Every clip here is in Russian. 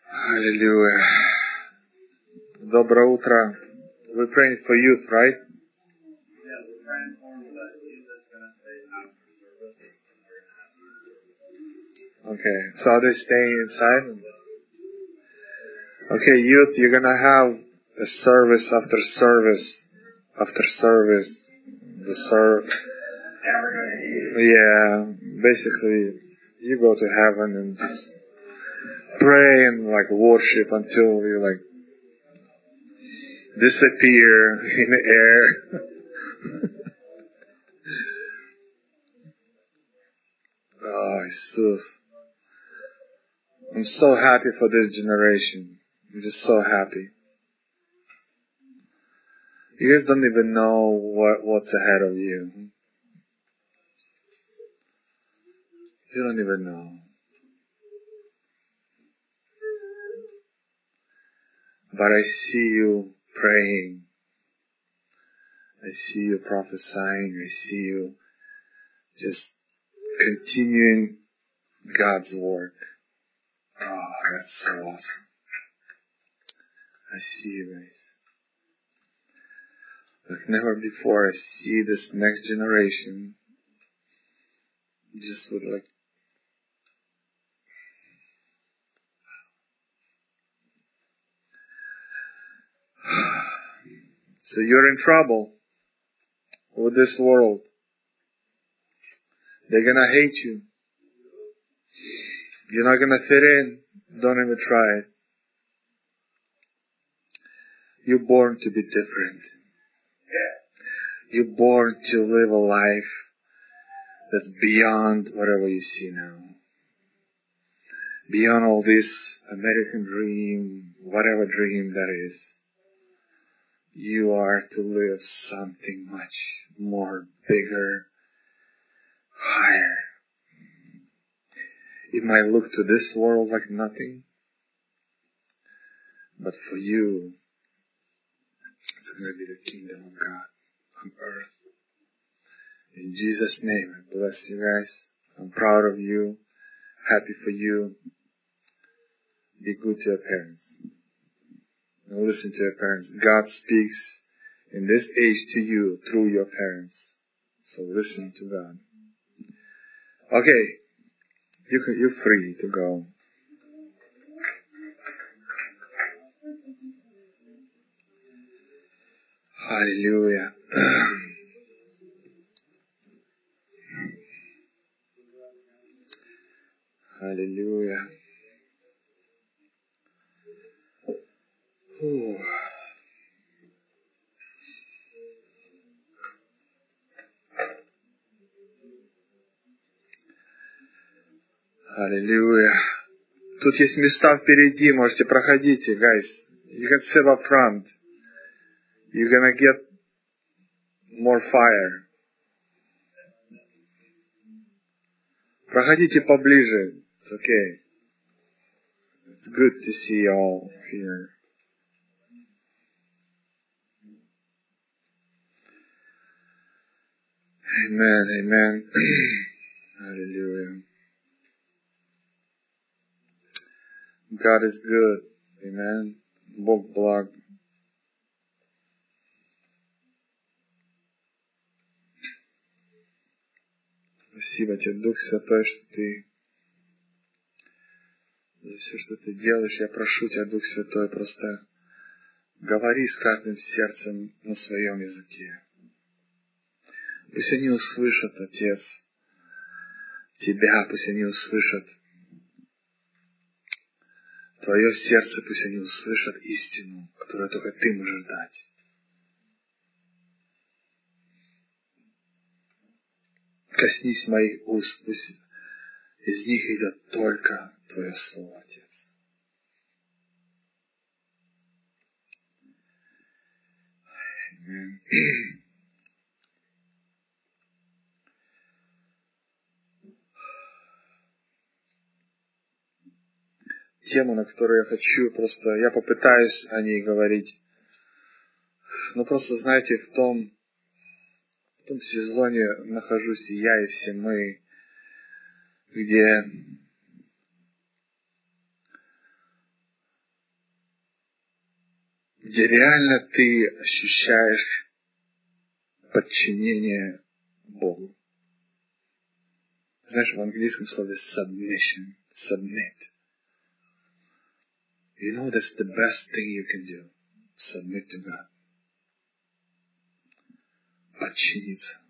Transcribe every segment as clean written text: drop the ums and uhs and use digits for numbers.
Hallelujah. Доброе утро. We're praying for youth, right? Yeah, we're praying for them, but youth is going to stay after service. Okay, so are they staying inside? Okay, youth, you're going to have a service after service after service. Yeah, basically, you go to heaven and just pray and worship until you disappear in the air. Oh, Jesus. I'm so happy for this generation. I'm just so happy. You guys don't even know what's ahead of you. You don't even know. But I see you praying. I see you prophesying. I see you just continuing God's work. Oh, that's so awesome. I see you guys. Like never before, I see this next generation just with So you're in trouble with this world. They're gonna hate you. You're not gonna fit in. Don't even try it. You're born to be different. You're born to live a life that's beyond whatever you see now. Beyond all this American dream, whatever dream that is. You are to live something much more bigger, higher. It might look to this world like nothing, but for you, it's going to be the kingdom of God on earth. In Jesus' name, I bless you guys. I'm proud of you. Happy for you. Be good to your parents. And listen to your parents. God speaks in this age to you through your parents. So listen to God. Okay. You're free to go. Hallelujah. Hallelujah. Ooh. Hallelujah. Тут есть места впереди, можете проходите, guys. You can sit up front. You're gonna get more fire. Проходите поближе. It's okay. It's good to see you all here. Amen, amen. Hallelujah. God is good. Amen. Бог благ. Спасибо тебе, Дух Святой, что ты за все, что ты делаешь. Я прошу тебя, Дух Святой, просто говори с каждым сердцем на своем языке. Пусть они услышат, Отец, Тебя, пусть они услышат Твое сердце, пусть они услышат истину, которую только Ты можешь дать. Коснись моих уст, пусть из них идет только Твое Слово, Отец. Аминь. Тему, на которую я хочу, я попытаюсь о ней говорить. Но просто, знаете, в том сезоне нахожусь и я, и все мы, где где реально ты ощущаешь подчинение Богу. Знаешь, в английском слове submission, submit. You know that's the best thing you can do. Submit to God. Подчиниться.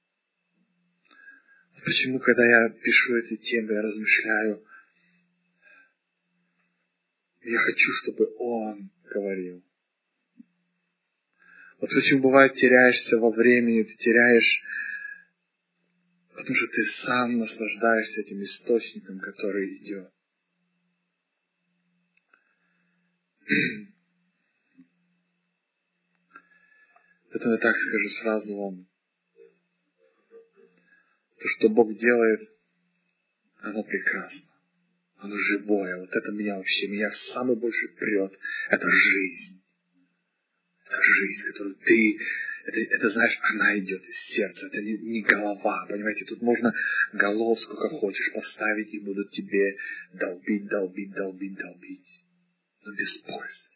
Почему, когда я пишу эти темы, я размышляю, я хочу, чтобы Он говорил. Вот почему бывает теряешься во времени, ты теряешь, потому что ты сам наслаждаешься этим источником, который идет. Поэтому я так скажу сразу вам. То, что Бог делает, оно прекрасно. Оно живое. Вот это меня самый больше прет. Это жизнь. Это жизнь, которую ты... Это, знаешь, она идет из сердца. Это не голова. Понимаете, тут можно голов сколько хочешь поставить, и будут тебе долбить. Но без пользы.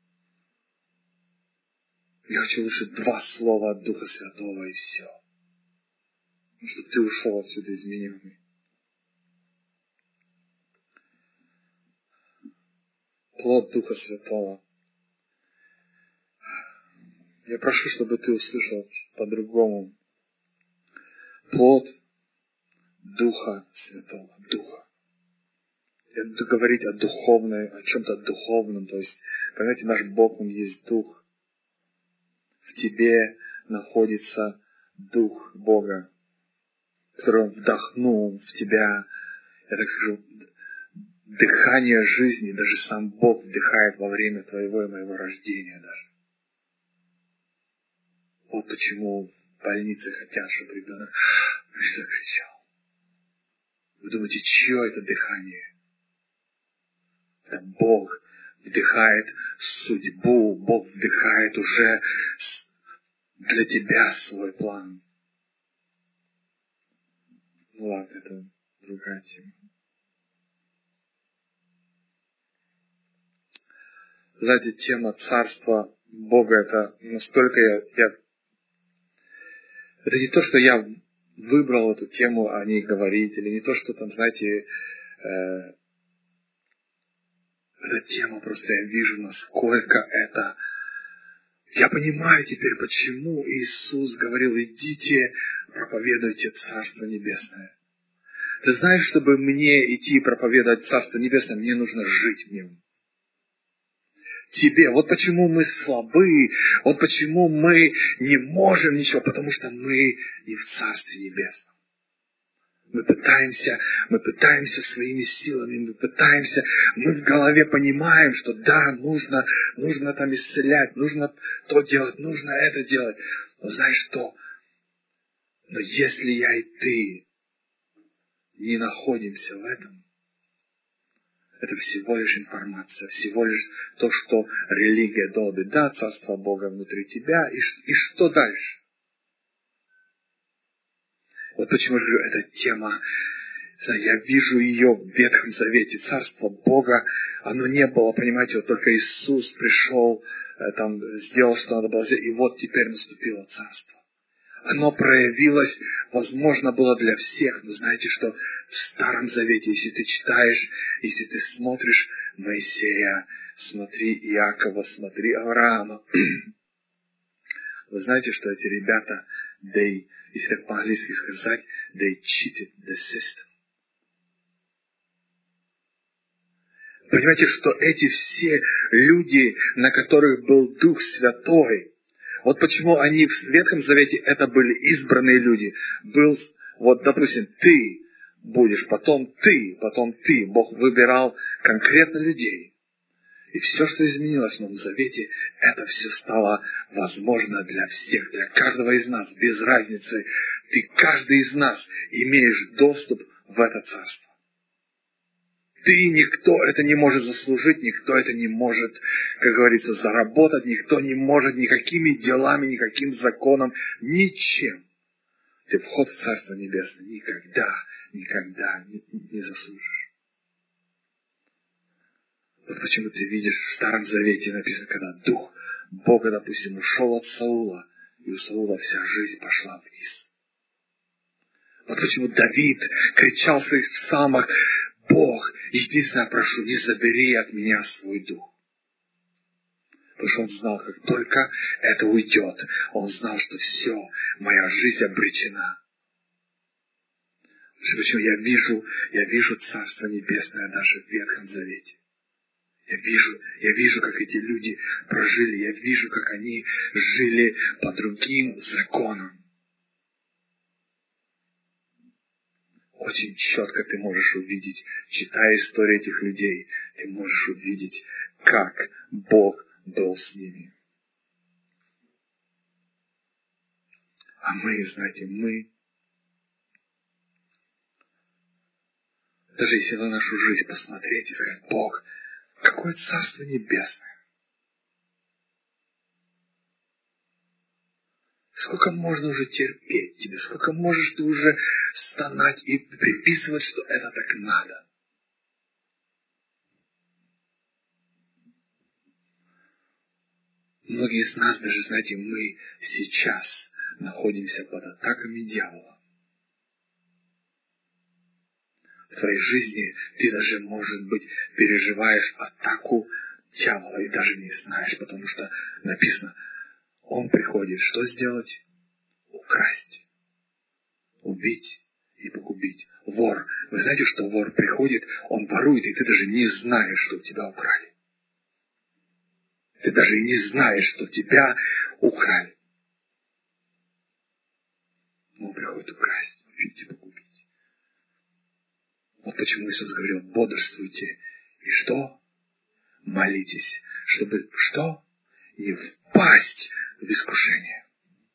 Я хочу лучше 2 слова от Духа Святого, и все. Чтобы ты ушел отсюда измененный. Плод Духа Святого. Я прошу, чтобы ты услышал по-другому. Плод Духа Святого. Духа. Я буду говорить о духовной, о чем-то духовном. То есть, понимаете, наш Бог, Он есть Дух. В тебе находится Дух Бога, который Он вдохнул в тебя, я так скажу, дыхание жизни. Даже сам Бог вдыхает во время твоего и моего рождения даже. Вот почему в больнице хотят, чтобы ребенок закричал. Вы думаете, чье это дыхание? Это Бог вдыхает судьбу, Бог вдыхает уже для тебя свой план. Ну ладно, это другая тема. Знаете, тема Царства Бога, это настолько это не то, что я выбрал эту тему о ней говорить, или не то, что там, знаете, эта тема, просто я вижу, насколько это... Я понимаю теперь, почему Иисус говорил, идите, проповедуйте Царство Небесное. Ты знаешь, чтобы мне идти проповедовать Царство Небесное, мне нужно жить в нем. Тебе. Вот почему мы слабы, вот почему мы не можем ничего, потому что мы не в Царстве Небесном. Мы пытаемся своими силами, мы в голове понимаем, что да, нужно там исцелять, нужно то делать, нужно это делать. Но знаешь что? Но если я и ты не находимся в этом, это всего лишь информация, всего лишь то, что религия долбит. Да, Царство Бога внутри тебя, и что дальше? Вот почему же эта тема, я вижу ее в Ветхом Завете. Царство Бога, оно не было, понимаете, вот только Иисус пришел, там, сделал, что надо было сделать, и вот теперь наступило Царство. Оно проявилось, возможно, было для всех, но знаете, что в Старом Завете, если ты читаешь, если ты смотришь Моисея, смотри Иакова, смотри Авраама, вы знаете, что эти ребята, если так по-английски сказать, they cheated the system. Понимаете, что эти все люди, на которых был Дух Святой, вот почему они в Ветхом Завете это были избранные люди. Вот, допустим, ты будешь, потом ты. Бог выбирал конкретно людей. И все, что изменилось в Новом Завете, это все стало возможно для всех, для каждого из нас, без разницы. Каждый из нас имеешь доступ в это царство. Никто это не может заслужить, никто это не может, как говорится, заработать, никто не может никакими делами, никаким законом, ничем. Ты вход в Царство Небесное никогда не заслужишь. Вот почему ты видишь в Старом Завете написано, когда Дух Бог, допустим, ушел от Саула, и у Саула вся жизнь пошла вниз. Вот почему Давид кричал в своих псалмах: Бог, единственное прошу, не забери от меня свой дух. Потому что он знал, как только это уйдет, он знал, что все, моя жизнь обречена. Почему я вижу Царство Небесное даже в Ветхом Завете. Я вижу, как эти люди прожили, я вижу, как они жили по другим законам. Очень четко ты можешь увидеть, читая историю этих людей, ты можешь увидеть, как Бог был с ними. А мы, знаете, даже если на нашу жизнь посмотреть и сказать: Бог, какое Царство Небесное! Сколько можно уже терпеть тебе, сколько можешь ты уже стонать и приписывать, что это так надо. Многие из нас, даже, знаете, мы сейчас находимся под атаками дьявола. В твоей жизни ты даже, может быть, переживаешь атаку дьявола и даже не знаешь, потому что написано: он приходит что сделать? Украсть, убить и погубить. Вор. Вы знаете, что вор приходит, он ворует, и ты даже не знаешь, что у тебя украли. Ты даже и не знаешь, что тебя украли. Но он приходит украсть, убить и погубить. Вот почему Иисус говорил: бодрствуйте. И что? Молитесь, чтобы что? Не впасть в искушение.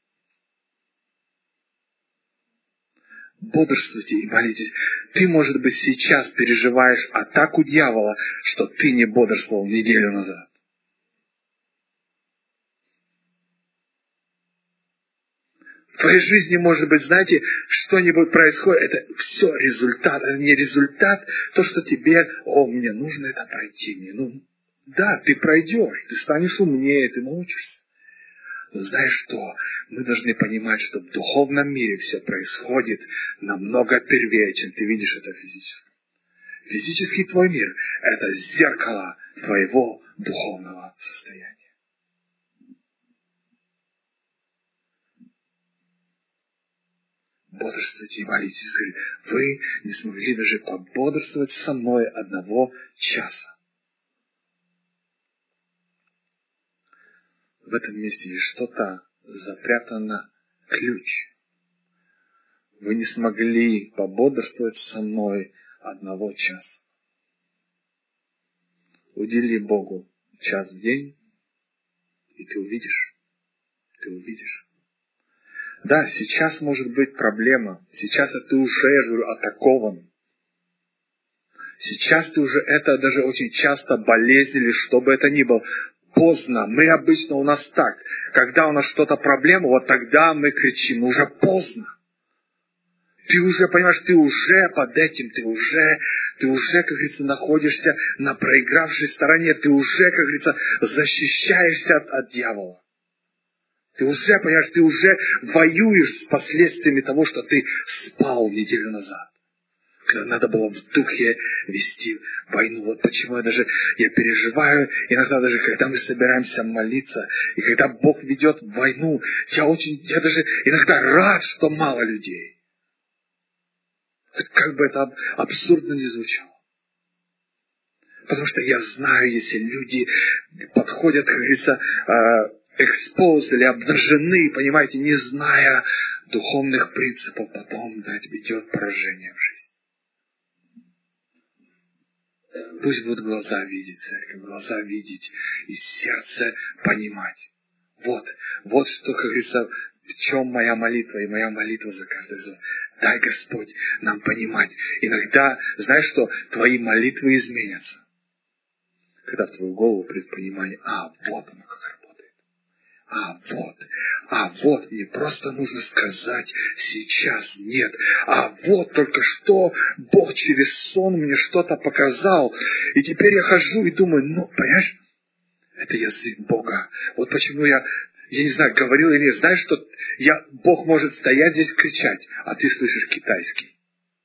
Бодрствуйте и молитесь. Ты, может быть, сейчас переживаешь атаку дьявола, что ты не бодрствовал неделю назад. В твоей жизни, может быть, знаете, что-нибудь происходит. Это все результат. Это не результат, то, что тебе: мне нужно это пройти. Да, ты пройдешь, ты станешь умнее, ты научишься. Но знаешь что? Мы должны понимать, что в духовном мире все происходит намного первее, чем ты видишь это физически. Физический твой мир – это зеркало твоего духовного состояния. Бодрствуйте и молитесь. Вы не смогли даже пободрствовать со мной 1 часа. В этом месте есть что-то запрятано, ключ. Вы не смогли пободрствовать со мной 1 часа. Удели Богу час в день, и ты увидишь. Ты увидишь. Да, сейчас может быть проблема. Сейчас ты уже, я говорю, атакован. Сейчас ты уже, это даже очень часто болезнь или что бы это ни было. Поздно. Мы обычно у нас так. Когда у нас что-то проблема, вот тогда мы кричим. Но уже поздно. Ты уже, понимаешь, ты уже под этим, ты уже, как говорится, находишься на проигравшей стороне. Ты уже, как говорится, защищаешься от дьявола. Ты уже, понимаешь, ты уже воюешь с последствиями того, что ты спал неделю назад. Когда надо было в духе вести войну. Вот почему я переживаю, иногда даже когда мы собираемся молиться, и когда Бог ведет войну, я даже иногда рад, что мало людей. Как бы это абсурдно ни звучало. Потому что я знаю, если люди подходят, как говорится, exposed или обнажены, понимаете, не зная духовных принципов, потом идет поражение в жизни. Пусть будут глаза видеть, церковь, глаза видеть и сердце понимать. Вот что, как говорится, в чем моя молитва, и моя молитва за каждый из вас. Дай, Господь, нам понимать. Иногда, знаешь что, твои молитвы изменятся. Когда в твою голову придет понимание: вот оно как работает. Вот, мне просто нужно сказать сейчас нет. Вот только что Бог через сон мне что-то показал. И теперь я хожу и думаю, понимаешь, Это язык Бога. Вот почему я не знаю, говорил или нет. Знаешь, что Бог может стоять здесь кричать, а ты слышишь китайский.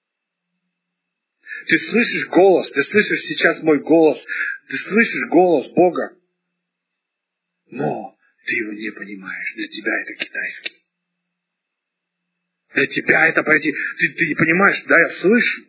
Ты слышишь голос, ты слышишь сейчас мой голос, ты слышишь голос Бога. Но ты его не понимаешь. Для тебя это китайский. Для тебя это пойти. Ты не понимаешь, да, я слышу.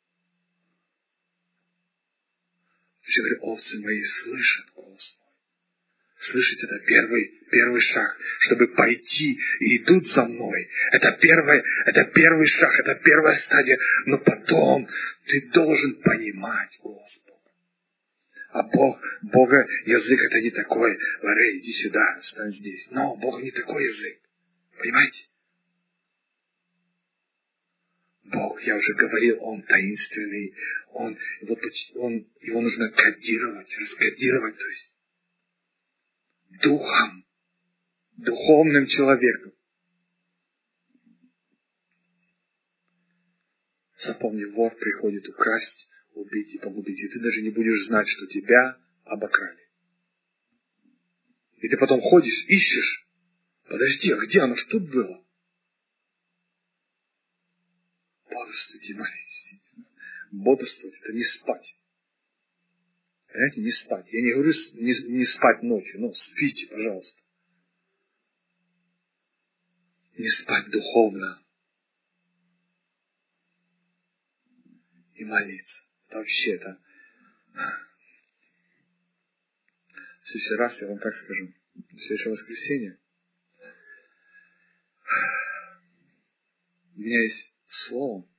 Я говорю, овцы мои слышат голос мой. Слышать это первый шаг, чтобы пойти и идут за мной. Это первый шаг, это первая стадия. Но потом ты должен понимать голос Бога. А Бога язык это не такой. Ларей, иди сюда, стань здесь. Но Бог не такой язык. Понимаете? Бог, я уже говорил, Он таинственный. Его нужно кодировать, раскодировать, то есть духом, духовным человеком. Запомни, вор приходит украсть, убить и погубить, и ты даже не будешь знать, что тебя обокрали. И ты потом ходишь, ищешь. Подожди, а где оно? Что тут было? Бодрствуйте, молитесь. Бодрствовать — это не спать. Понимаете, не спать. Я не говорю не спать ночью, но спите, пожалуйста. Не спать духовно. И молиться. Это вообще это... В следующий раз я вам так скажу. В следующее воскресенье у меня есть слово,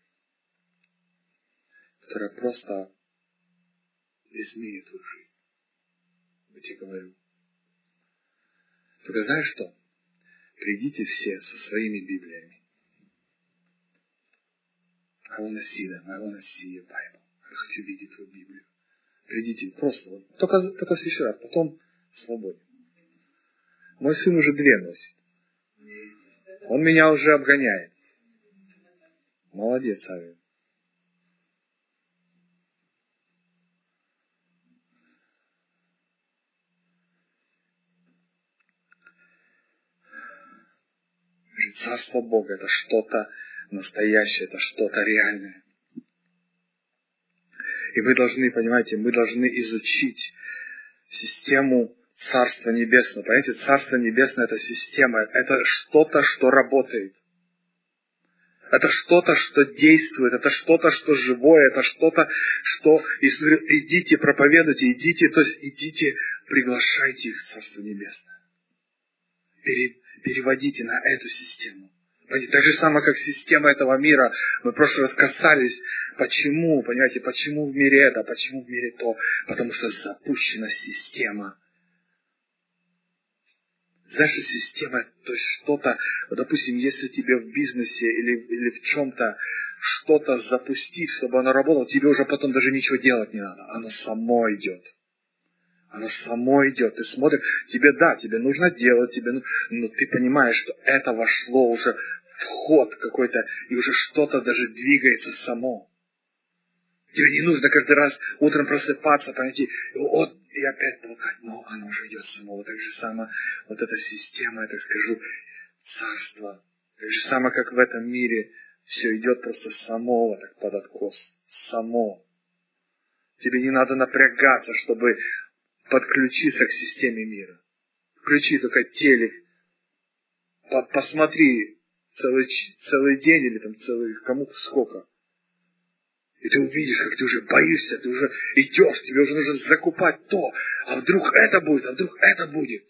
которое просто изменит твою жизнь. Я тебе говорю. Только знаешь что? Придите все со своими Библиями. I want to see your Bible. Я хочу видеть твою Библию. Придите просто. Только в следующий раз. Потом свободен. Мой сын уже 2 носит. Он меня уже обгоняет. Молодец, Авель. Царство Бога — это что-то настоящее, это что-то реальное. И мы должны, понимаете, мы должны изучить систему Царства Небесного. Понимаете, Царство Небесное — это система, это что-то, что работает. Это что-то, что действует, это что-то, что живое, это что-то, что... Иисус говорит, идите, проповедуйте, идите, приглашайте их в Царство Небесное. Переводите на эту систему. Так же самое, как система этого мира. Мы в прошлый раз касались, почему, понимаете, почему в мире это, почему в мире то. Потому что запущена система. Знаешь, что система, то есть что-то, вот, допустим, если тебе в бизнесе или в чем-то что-то запустить, чтобы оно работало, тебе уже потом даже ничего делать не надо. Оно само идет. Оно само идет. Ты смотришь, тебе нужно делать, но ты понимаешь, что это вошло уже в ход какой-то, и уже что-то даже двигается само. Тебе не нужно каждый раз утром просыпаться, понимаете, и опять толкать, но оно уже идет само. Вот так же самое, вот эта система, я так скажу, царство. Так же самое, как в этом мире, все идет просто само, вот так под откос. Само. Тебе не надо напрягаться, чтобы подключиться к системе мира. Включи только телек, посмотри целый день или там кому-то сколько. И ты увидишь, как ты уже боишься, ты уже идешь, тебе уже нужно закупать то. А вдруг это будет, а вдруг это будет.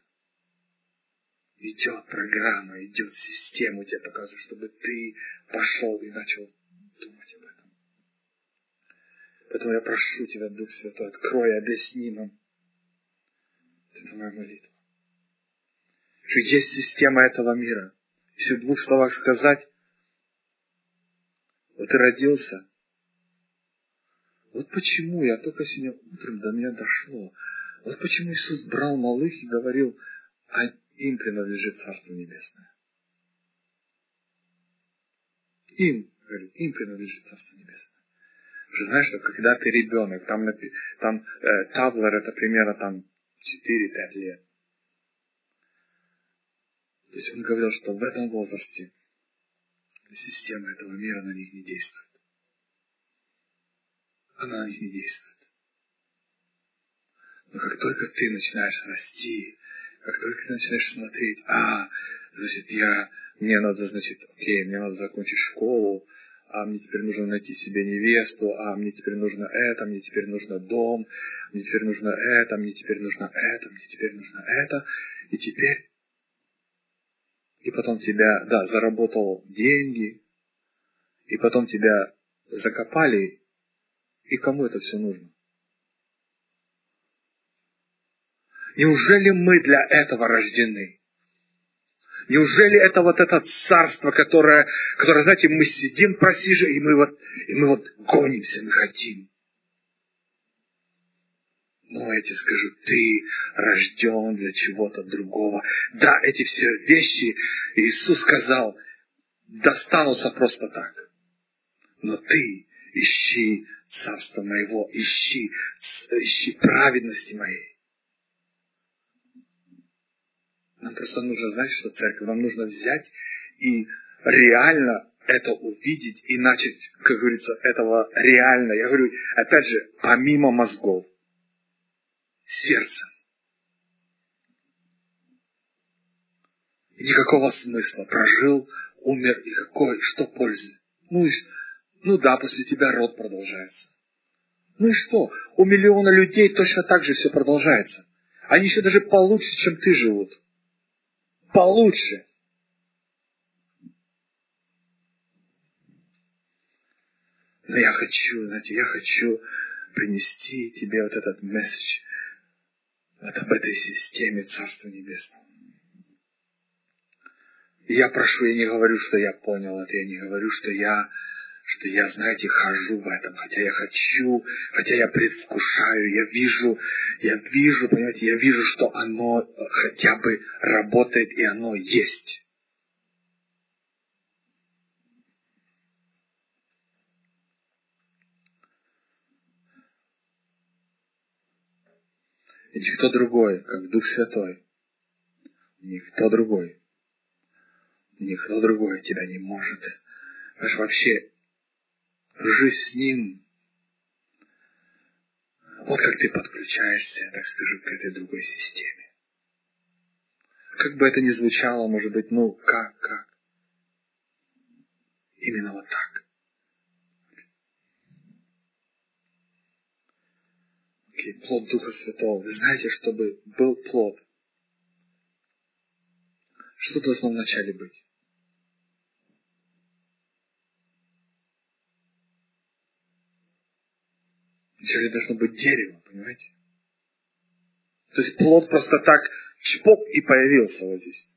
Идет программа, идет система, тебе показывает, чтобы ты пошел и начал думать об этом. Поэтому я прошу тебя, Дух Святой, открой, объясни нам. Это моя молитва. Что есть система этого мира. Если в 2 словах сказать, вот ты родился. Вот почему я только сегодня утром до меня дошло. Вот почему Иисус брал малых и говорил, а им принадлежит Царство Небесное. Им принадлежит Царство Небесное. Ты знаешь, что когда ты ребенок, там Тавлер, это примерно там 4-5 лет. То есть он говорил, что в этом возрасте система этого мира на них не действует. Она на них не действует. Но как только ты начинаешь расти, как только ты начинаешь смотреть, значит, мне надо закончить школу, мне теперь нужно найти себе невесту, мне теперь нужно это, мне теперь нужно дом, мне теперь нужно это, мне теперь нужно это, мне теперь нужно это, и потом тебя, заработал деньги, и потом тебя закопали, и кому это все нужно? Неужели мы для этого рождены? Неужели это вот это царство, которое, знаете, мы сидим, просиживаем, и мы гонимся, мы хотим. Но я тебе скажу, ты рожден для чего-то другого. Да, эти все вещи, Иисус сказал, достанутся просто так. Но ты ищи царство моего, ищи праведности моей. Нам просто нужно знать, что церковь, нам нужно взять и реально это увидеть и начать, как говорится, этого реально. Я говорю, опять же, помимо мозгов, сердцем. И никакого смысла. Прожил, умер, и что пользы? После тебя род продолжается. И что? У миллиона людей точно так же все продолжается. Они еще даже получше, чем ты живут. Получше. Но я хочу принести тебе вот этот месседж об этой системе Царства Небесного. И я прошу, я не говорю, что я понял это, я не говорю, что я, знаете, хожу в этом, хотя я хочу, хотя я предвкушаю, я вижу, понимаете, я вижу, что оно хотя бы работает, и оно есть. И никто другой, как Дух Святой, никто другой тебя не может. Знаешь, вообще, жизнь с Ним, вот как ты подключаешься, я так скажу, к этой другой системе. Как бы это ни звучало, может быть, как? Именно вот так. Плод Духа Святого. Вы знаете, чтобы был плод, что должно вначале быть? Вначале должно быть дерево, понимаете? То есть плод просто так чпок и появился вот здесь.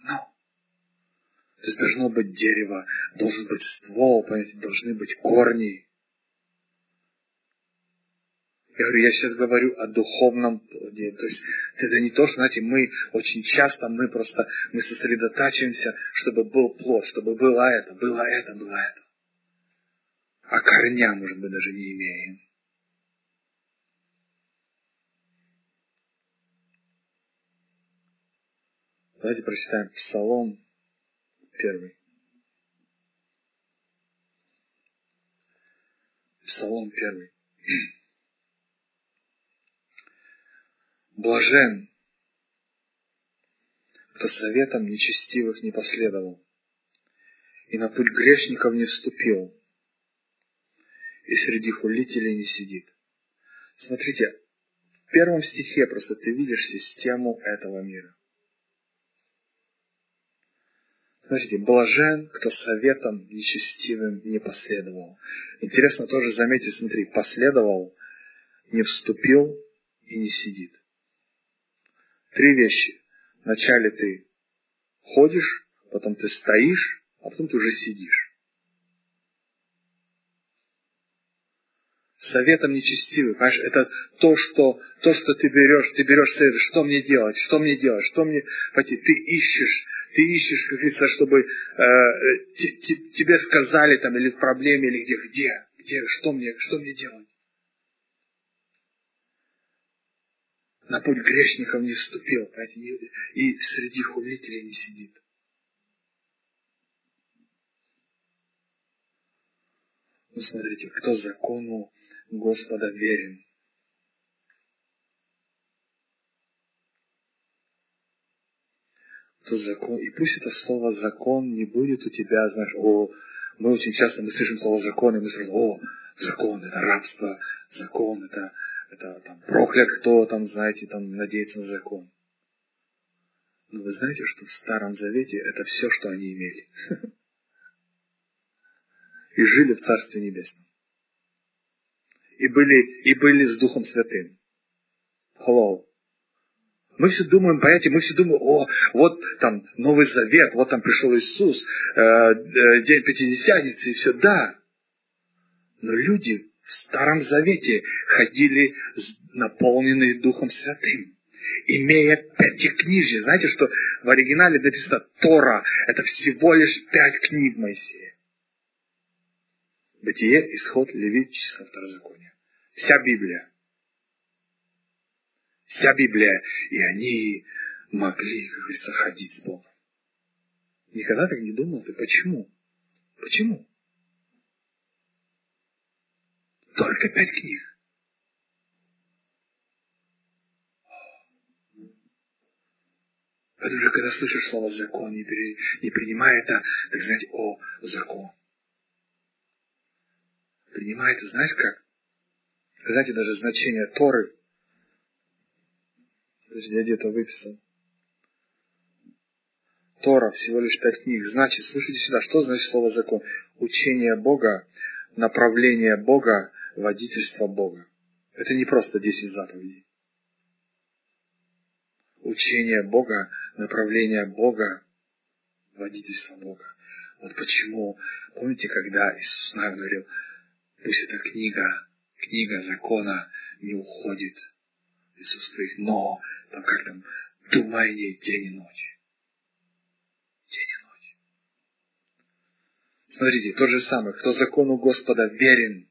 То есть должно быть дерево, должен быть ствол, понимаете, должны быть корни. Я сейчас говорю о духовном плоде. То есть это не то, что, знаете, мы очень часто, мы сосредотачиваемся, чтобы был плод, чтобы было это. А корня, может быть, даже не имеем. Давайте прочитаем Псалом 1. Псалом 1. Блажен, кто советом нечестивых не последовал, и на путь грешников не вступил, и среди хулителей не сидит. Смотрите, в 1 стихе просто ты видишь систему этого мира. Смотрите, блажен, кто советом нечестивым не последовал. Интересно тоже заметить, смотри, последовал, не вступил и не сидит. 3 вещи. Вначале ты ходишь, потом ты стоишь, а потом ты уже сидишь. Советом нечестивым, понимаешь, это то, что ты берешь совет, что мне делать, пойти, ты ищешь, как говорится, чтобы тебе сказали там, или в проблеме, или где, что мне делать. на путь грешников не вступил, понимаете, и среди хулителей не сидит. Ну, смотрите, кто закону Господа верен. Кто закон. И пусть это слово «закон» не будет у тебя, знаешь, мы очень часто слышим слово «закон», и мы сразу, закон, это рабство, закон, это там, проклят кто там, знаете, там надеется на закон. Но вы знаете, что в Старом Завете это все, что они имели. И жили в Царстве Небесном. И были с Духом Святым. Hello. Мы все думаем, понимаете, вот там Новый Завет, вот там пришел Иисус, день Пятидесятницы, и все, да. Но люди в Старом Завете ходили наполненные Духом Святым, имея пятикнижие. Знаете, что в оригинале написано Тора, это всего лишь 5 книг Моисея. Бытие, Исход, Левит, Числа, Второзаконие. Вся Библия. Вся Библия. И они могли, как говорится, ходить с Богом. Никогда так не думал ты? Почему? Почему? Только 5 книг. Это уже когда слышишь слово «закон», не принимай это, так знаете, закон. Принимай это, знаешь как? Знаете, даже значение Торы. Подожди, я где-то выписал. Тора, всего лишь 5 книг. Значит, слушайте сюда, что значит слово «закон»? Учение Бога, направление Бога, водительство Бога. Это не просто 10 заповедей. Учение Бога, направление Бога, водительство Бога. Вот почему, помните, когда Иисус нам говорил, пусть эта книга закона не уходит из уст твоих, но там думай о ней день и ночь. День и ночь. Смотрите, то же самое, кто закону Господа верен.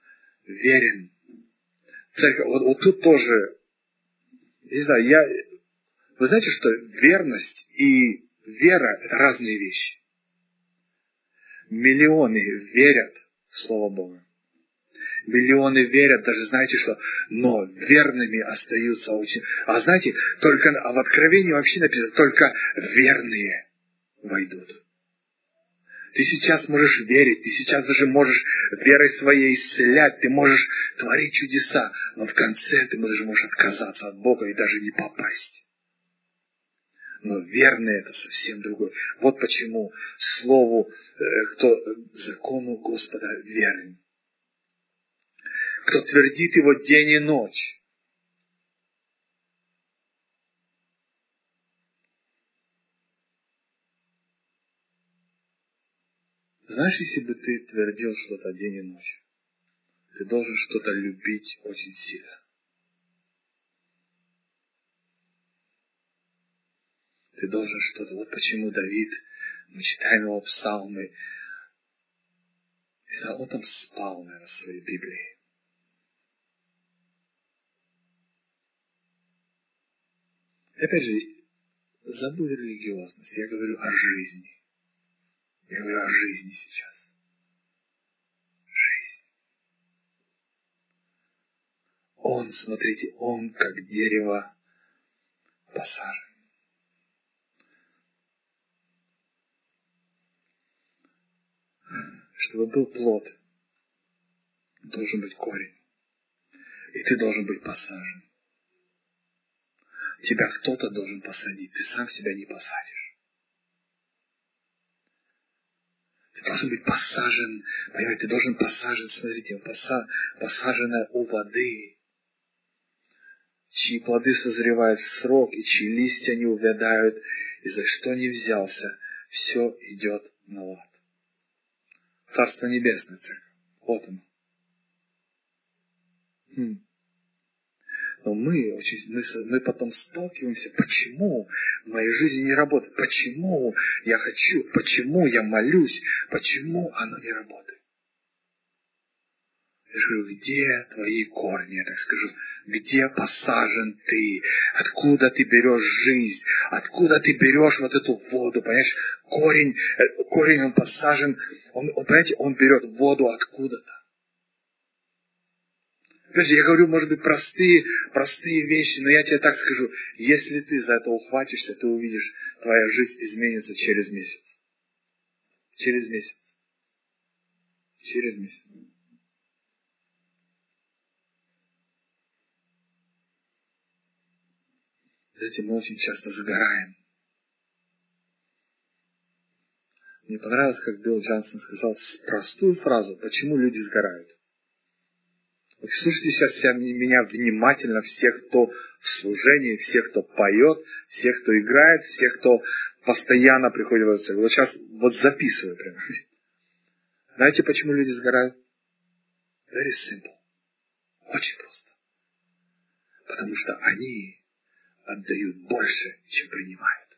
Церковь, вот тут тоже, не знаю, вы знаете, что верность и вера – это разные вещи. Миллионы верят в Слово Бога. Миллионы верят, даже знаете что, но верными остаются очень. А знаете, только в Откровении вообще написано, только верные войдут. Ты сейчас можешь верить, ты сейчас даже можешь верой своей исцелять, ты можешь творить чудеса, но в конце ты даже можешь отказаться от Бога и даже не попасть. Но верный это совсем другой. Вот почему слову, кто закону Господа верен. Кто твердит его день и ночь. Знаешь, если бы ты твердил что-то день и ночь, ты должен что-то любить очень сильно. Ты должен что-то. Вот почему Давид, мы читаем его псалмы, и он там спал, наверное, в своей Библии. И опять же, забудь религиозность. Я говорю о жизни. Я говорю о жизни сейчас. Жизнь. Он, смотрите, он как дерево посажен. Чтобы был плод, должен быть корень. И ты должен быть посажен. Тебя кто-то должен посадить. Ты сам себя не посадишь. Ты должен быть посажен. Понимаете, ты должен посажен. Смотрите, посаженная у воды. Чьи плоды созревают в срок, и чьи листья не увядают, и за что не взялся, все идет на лад. Царство Небесное, церковь. Вот оно. Но мы потом сталкиваемся, почему в моей жизни не работает, почему я хочу, почему я молюсь, почему оно не работает. Я же говорю, где твои корни, я так скажу, где посажен ты, откуда ты берешь жизнь, откуда ты берешь вот эту воду, понимаешь, корень он посажен, понимаете, он берет воду откуда-то. Подожди, я говорю, может быть, простые вещи, но я тебе так скажу, если ты за это ухватишься, ты увидишь, твоя жизнь изменится через месяц. Через месяц. Через месяц. Знаете, мы очень часто загораем. Мне понравилось, как Билл Джонсон сказал простую фразу, почему люди сгорают. Вы слушайте сейчас меня внимательно, всех, кто в служении, всех, кто поет, всех, кто играет, всех, кто постоянно приходит в церковь. Вот сейчас записываю прямо. Знаете, почему люди сгорают? Very simple. Очень просто. Потому что они отдают больше, чем принимают.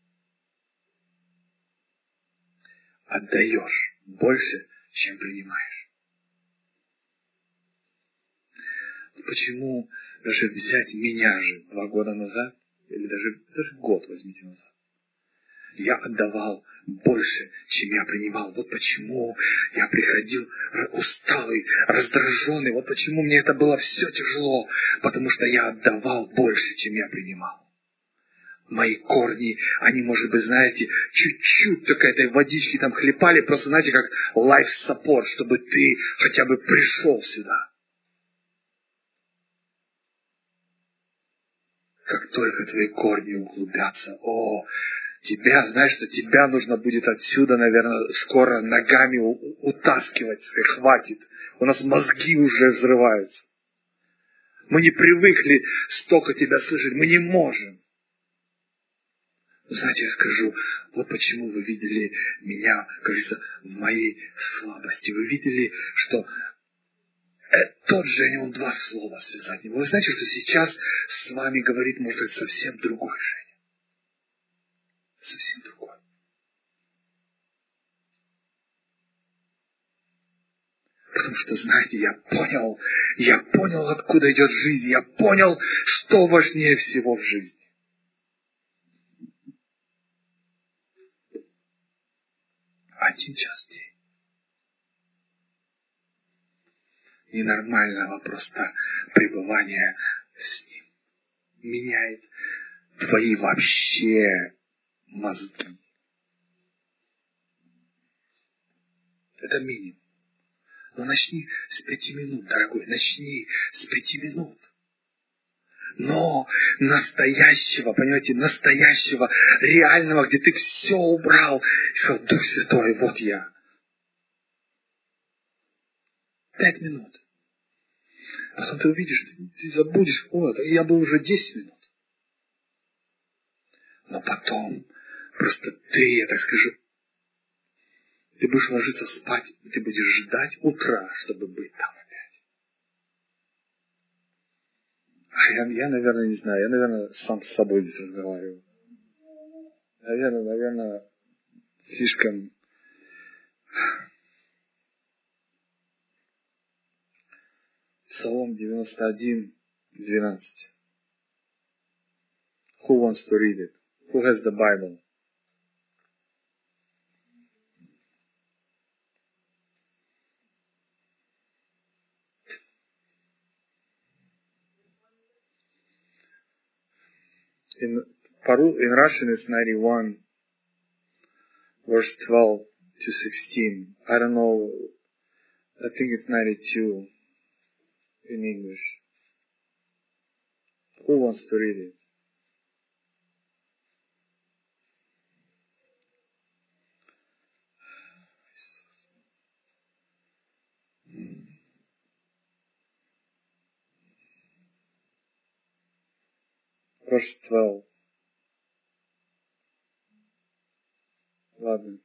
Отдаешь больше, чем принимаешь. Почему даже взять меня же 2 года назад, или даже год возьмите назад, я отдавал больше, чем я принимал. Вот почему я приходил усталый, раздраженный. Вот почему мне это было все тяжело. Потому что я отдавал больше, чем я принимал. Мои корни, они, может быть, знаете, чуть-чуть только этой водички там хлепали, просто, знаете, как life support, чтобы ты хотя бы пришел сюда. Как только твои корни углубятся, тебя, знаешь, что тебя нужно будет отсюда, наверное, скоро ногами утаскивать, хватит. У нас мозги уже взрываются. Мы не привыкли столько тебя слышать, мы не можем. Знаете, я скажу, вот почему вы видели меня, как говорится, в моей слабости. Вы видели, что тот Женя, он 2 слова связать не может. Вы знаете, что сейчас с вами говорит, может быть, совсем другой Женя. Совсем другой. Потому что, знаете, я понял, откуда идет жизнь. Я понял, что важнее всего в жизни. Один час в день. Ненормального просто пребывания с Ним меняет твои вообще мозги. Это минимум. Но начни с 5 минут, дорогой, начни с 5 минут. Но настоящего, понимаете, настоящего, реального, где ты все убрал, и сказал, Дух Святой, вот я. 5 минут. Потом ты увидишь, ты забудешь, я был уже 10 минут. Но потом, просто ты, я так скажу, ты будешь ложиться спать, ты будешь ждать утра, чтобы быть там опять. Я, наверное, не знаю, я, наверное, сам с собой здесь разговариваю. Наверное, слишком... Псалом 91, 12. Who wants to read it? Who has the Bible? In Russian it's 91, verse 12 to 16. I don't know, I think it's 92 in English. Who wants to read it? Verse 12. Ладно.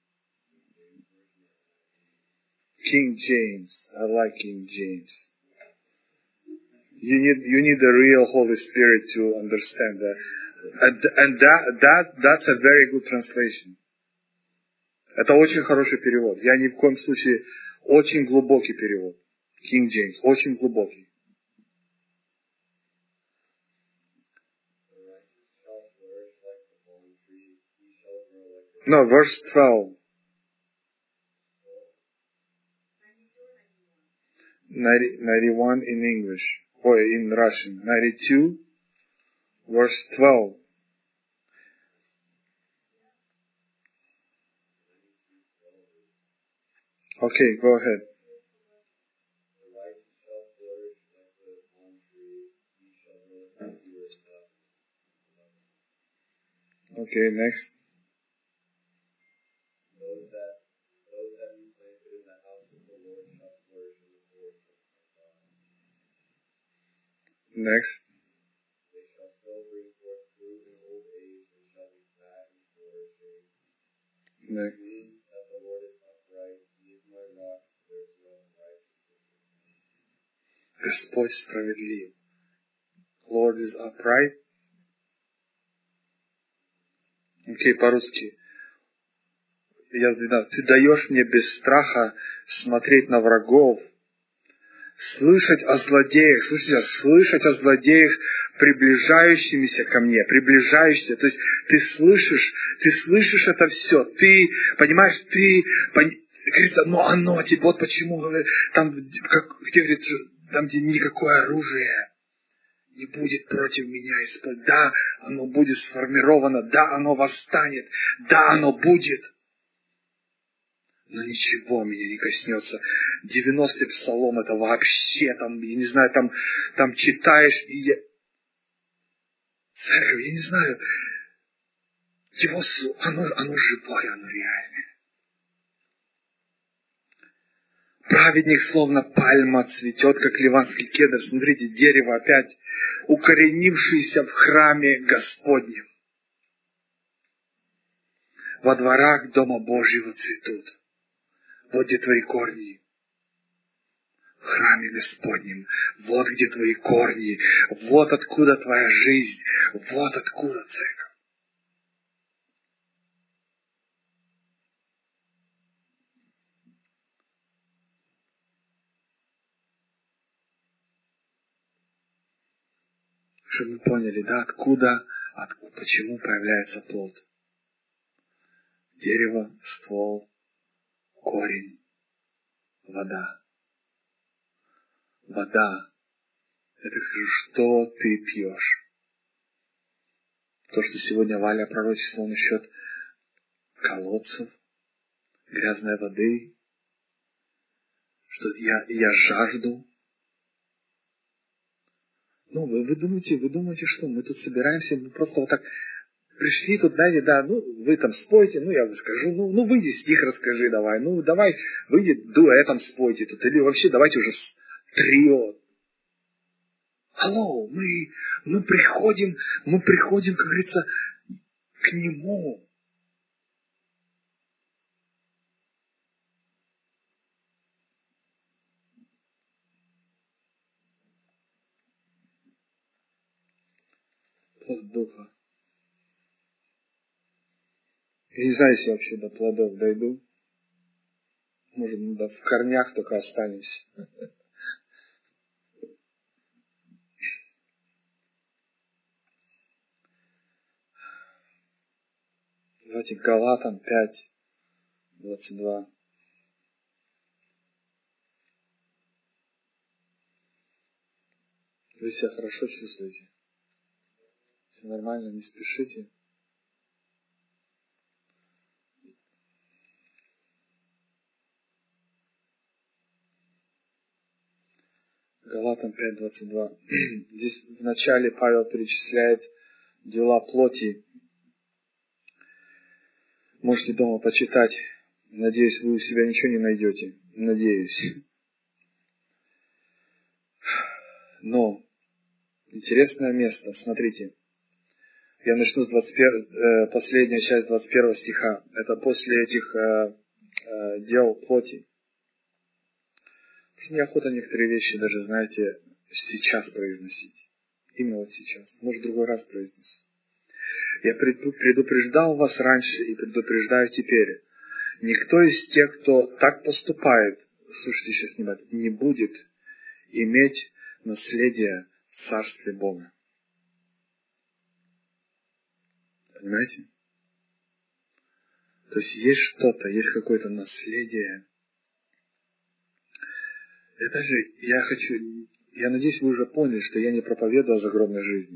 King James. I like King James. You need the real Holy Spirit to understand that. And that's a very good translation. Это очень хороший перевод. Я ни в коем случае очень глубокий перевод. King James. Очень глубокий. No, verse 12. 91 in English. Or in Russian. 92, verse 12. Okay, go ahead. Okay, next. Next. Next. Господь справедлив. Lord is upright. Окей, по-русски. Я 12. Ты даешь мне без страха смотреть на врагов, слышать о злодеях, слышать о злодеях, приближающимися ко мне, приближающимся. То есть ты слышишь это все. Ты понимаешь, говорится, но оно, типа, вот почему, там, где говорится, там, где никакое оружие не будет против меня использовано. Да, оно будет сформировано, да, оно восстанет, да, оно будет. Но ничего меня не коснется. 90-й псалом это вообще, там, я не знаю, там читаешь, церковь, я не знаю, его, оно живое, оно реальное. Праведник, словно пальма, цветет, как ливанский кедр. Смотрите, дерево опять, укоренившееся в храме Господнем. Во дворах Дома Божьего цветут. Вот где твои корни. В храме Господнем. Вот где твои корни. Вот откуда твоя жизнь. Вот откуда церковь. Чтобы мы поняли, да, откуда, почему появляется плод. Дерево, ствол, корень, вода. Вода. Это, скажу, что ты пьешь. То, что сегодня Валя пророчествовала насчет колодцев, грязной воды, что я жажду. Ну, вы думаете, что мы тут собираемся, мы просто вот так пришли тут, знаете, да, ну, вы там спойте, ну, я вам скажу, ну, выйди, стих расскажи давай, ну, давай, выйди, дуэтом спойте тут, или вообще давайте уже трио. Алло, мы приходим, как говорится, к Нему. Плод Духа. Я не знаю, если я вообще до плодов дойду. Может, да, в корнях только останемся. Давайте Галатам 5:22. Вы себя хорошо чувствуете? Все нормально, не спешите. Галатам 5:22. Здесь вначале Павел перечисляет дела плоти. Можете дома почитать. Надеюсь, вы у себя ничего не найдете. Надеюсь. Но интересное место. Смотрите. Я начну с 21, последняя часть 21 стиха. Это после этих дел плоти. Неохота некоторые вещи даже, знаете, сейчас произносить. Именно вот сейчас. Может, в другой раз произнесу. Я предупреждал вас раньше и предупреждаю теперь. Никто из тех, кто так поступает, слушайте сейчас внимательно, не будет иметь наследие в Царстве Бога. Понимаете? То есть есть что-то, есть какое-то наследие. И опять же, я надеюсь, вы уже поняли, что я не проповедую о загробной жизни.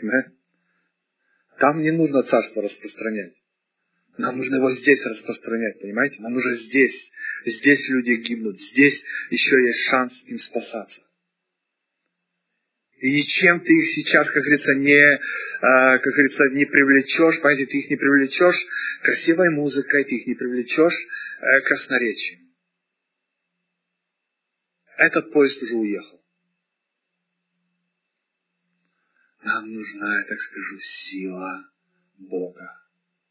Там не нужно царство распространять. Нам нужно его здесь распространять, понимаете? Нам нужно здесь. Здесь люди гибнут. Здесь еще есть шанс им спасаться. И ничем ты их сейчас, как говорится, не привлечешь, понимаете, ты их не привлечешь красивой музыкой, ты их не привлечешь красноречием. Этот поезд уже уехал. Нам нужна, я так скажу, сила Бога.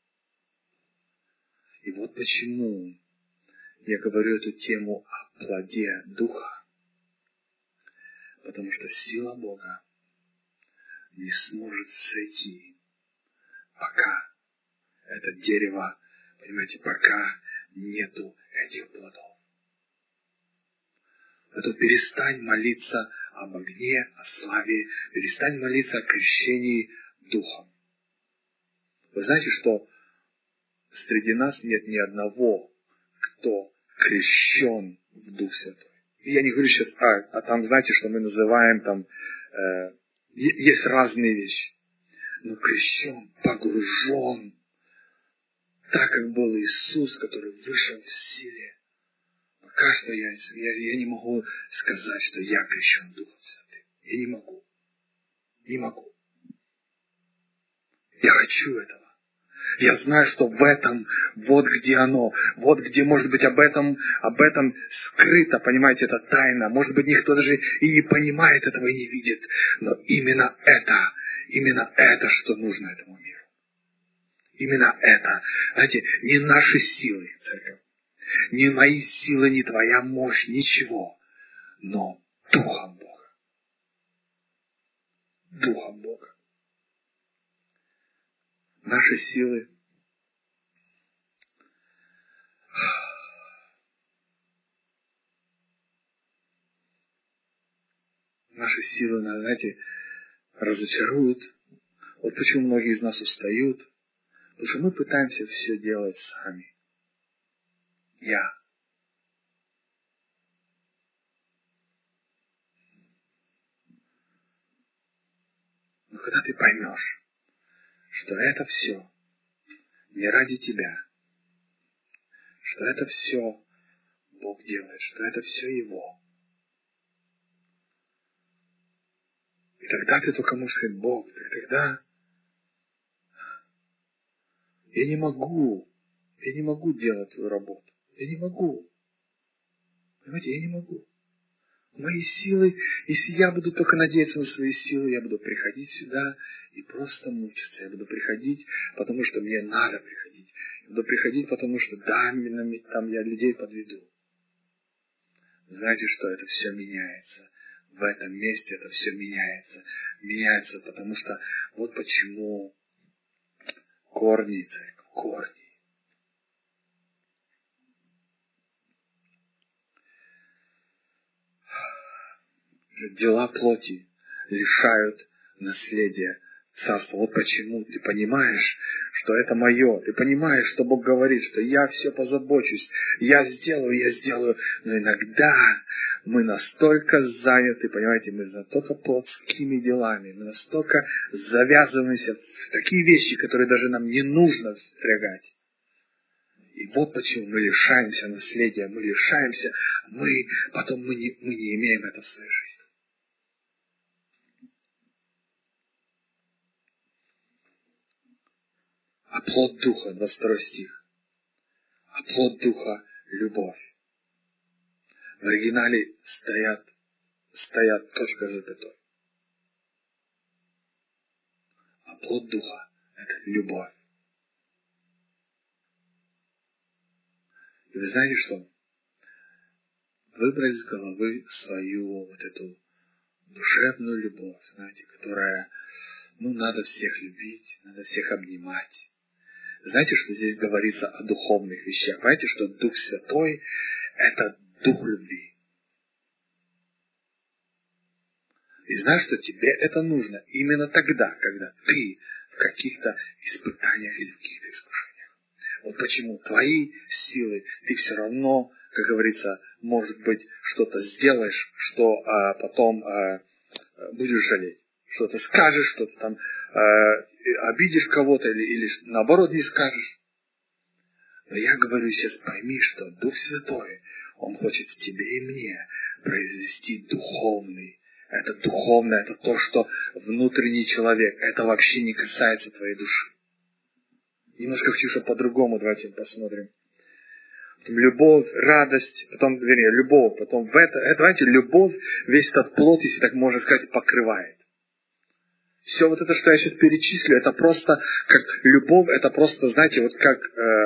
И вот почему я говорю эту тему о плоде Духа. Потому что сила Бога не сможет сойти, пока это дерево, понимаете, пока нету этих плодов. Зато перестань молиться об огне, о славе, перестань молиться о крещении Духом. Вы знаете, что среди нас нет ни одного, кто крещен в Дух Святой. Я не говорю сейчас, там знаете, что мы называем там, есть разные вещи. Но крещен, погружен, так как был Иисус, который вышел в силе. Пока что я не могу сказать, что я крещен Духом Святым. Я не могу. Не могу. Я хочу этого. Я знаю, что в этом, вот где оно, вот где, может быть, об этом скрыто, понимаете, это тайна. Может быть, никто даже и не понимает этого, и не видит. Но именно это, что нужно этому миру. Именно это. Знаете, не наши силы, церковь, не мои силы, не твоя мощь, ничего, но Духом Бога. Духом Бога. Наши силы знаете, разочаруют. Вот почему многие из нас устают. Потому что мы пытаемся все делать сами. Но когда ты поймешь, что это все не ради тебя, что это все Бог делает, что это все Его, и тогда ты только можешь сказать: Бог, тогда я не могу делать твою работу. Я не могу. Понимаете, я не могу. Мои силы, если я буду только надеяться на свои силы, я буду приходить сюда и просто мучиться. Я буду приходить, потому что мне надо приходить. Я буду приходить, потому что там я людей подведу. Знаете, что это все меняется. В этом месте это все меняется. Меняется, потому что вот почему корни, церковь, корни. Дела плоти лишают наследия царства. Вот почему ты понимаешь, что это мое. Ты понимаешь, что Бог говорит, что я все позабочусь, я сделаю. Но иногда мы настолько заняты, понимаете, мы настолько плотскими делами, мы настолько завязываемся в такие вещи, которые даже нам не нужно встрягать. И вот почему мы лишаемся наследия, мы лишаемся, мы не имеем это в своей жизни. А плод Духа, 22 стих. А плод Духа — любовь. В оригинале стоят точка запятой. А плод Духа — это любовь. И вы знаете что? Выбрать из головы свою вот эту душевную любовь, знаете, которая, надо всех любить, надо всех обнимать. Знаете, что здесь говорится о духовных вещах? Знаете, что Дух Святой — это Дух любви. И знаешь, что тебе это нужно именно тогда, когда ты в каких-то испытаниях или в каких-то искушениях. Вот почему твои силы, ты все равно, как говорится, может быть, что-то сделаешь, что потом будешь жалеть. Что-то скажешь, что-то там обидишь кого-то или наоборот не скажешь. Но я говорю сейчас, пойми, что Дух Святой, Он хочет в тебе и мне произвести духовный. Это духовное, это то, что внутренний человек. Это вообще не касается твоей души. Немножко хочу, чтобы по-другому, давайте посмотрим. Потом любовь, радость, потом, любовь, потом знаете, любовь, весь этот плод, если так можно сказать, покрывает. Все вот это, что я сейчас перечислю, это просто, как любовь, это просто, знаете, вот как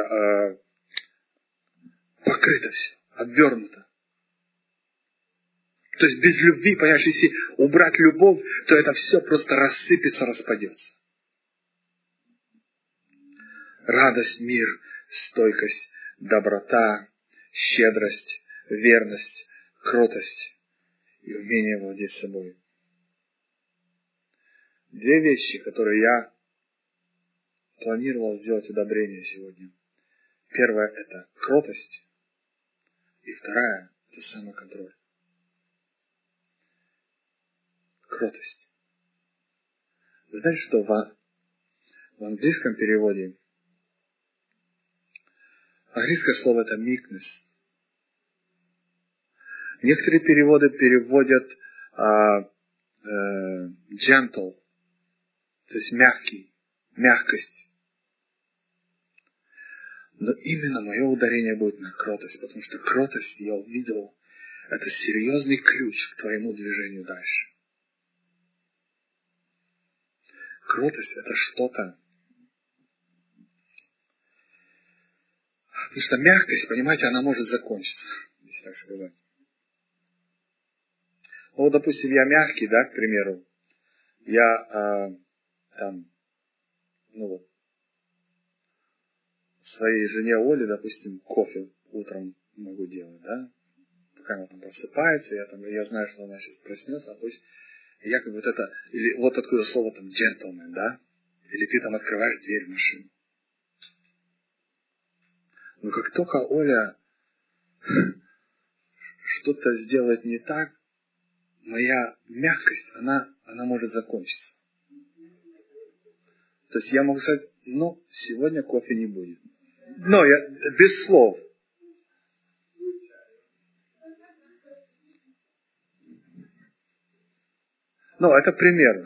покрыто все, обвернуто. То есть без любви, понимаешь, если убрать любовь, то это все просто рассыпется, распадется. Радость, мир, стойкость, доброта, щедрость, верность, кротость и умение владеть собой. Две вещи, которые я планировал сделать удобрение сегодня. Первая – это кротость, и вторая – это самоконтроль. Кротость. Вы знаете, что в английском переводе английское слово это meekness. Некоторые переводы переводят gentle, то есть мягкий, мягкость. Но именно мое ударение будет на кротость, потому что кротость, я увидел, это серьезный ключ к твоему движению дальше. Кротость это что-то. Потому что мягкость, понимаете, она может закончиться, если так сказать. Ну, вот, допустим, я мягкий, да, к примеру. Я своей жене Оле, допустим, кофе утром могу делать, да. Пока она там просыпается, я знаю, что она сейчас проснется, а пусть я как бы вот это, или вот откуда слово там gentleman, да. Или ты там открываешь дверь в машину. Но как только Оля что-то сделает не так, моя мягкость, она может закончиться. То есть я могу сказать, сегодня кофе не будет. Но я без слов. Это пример.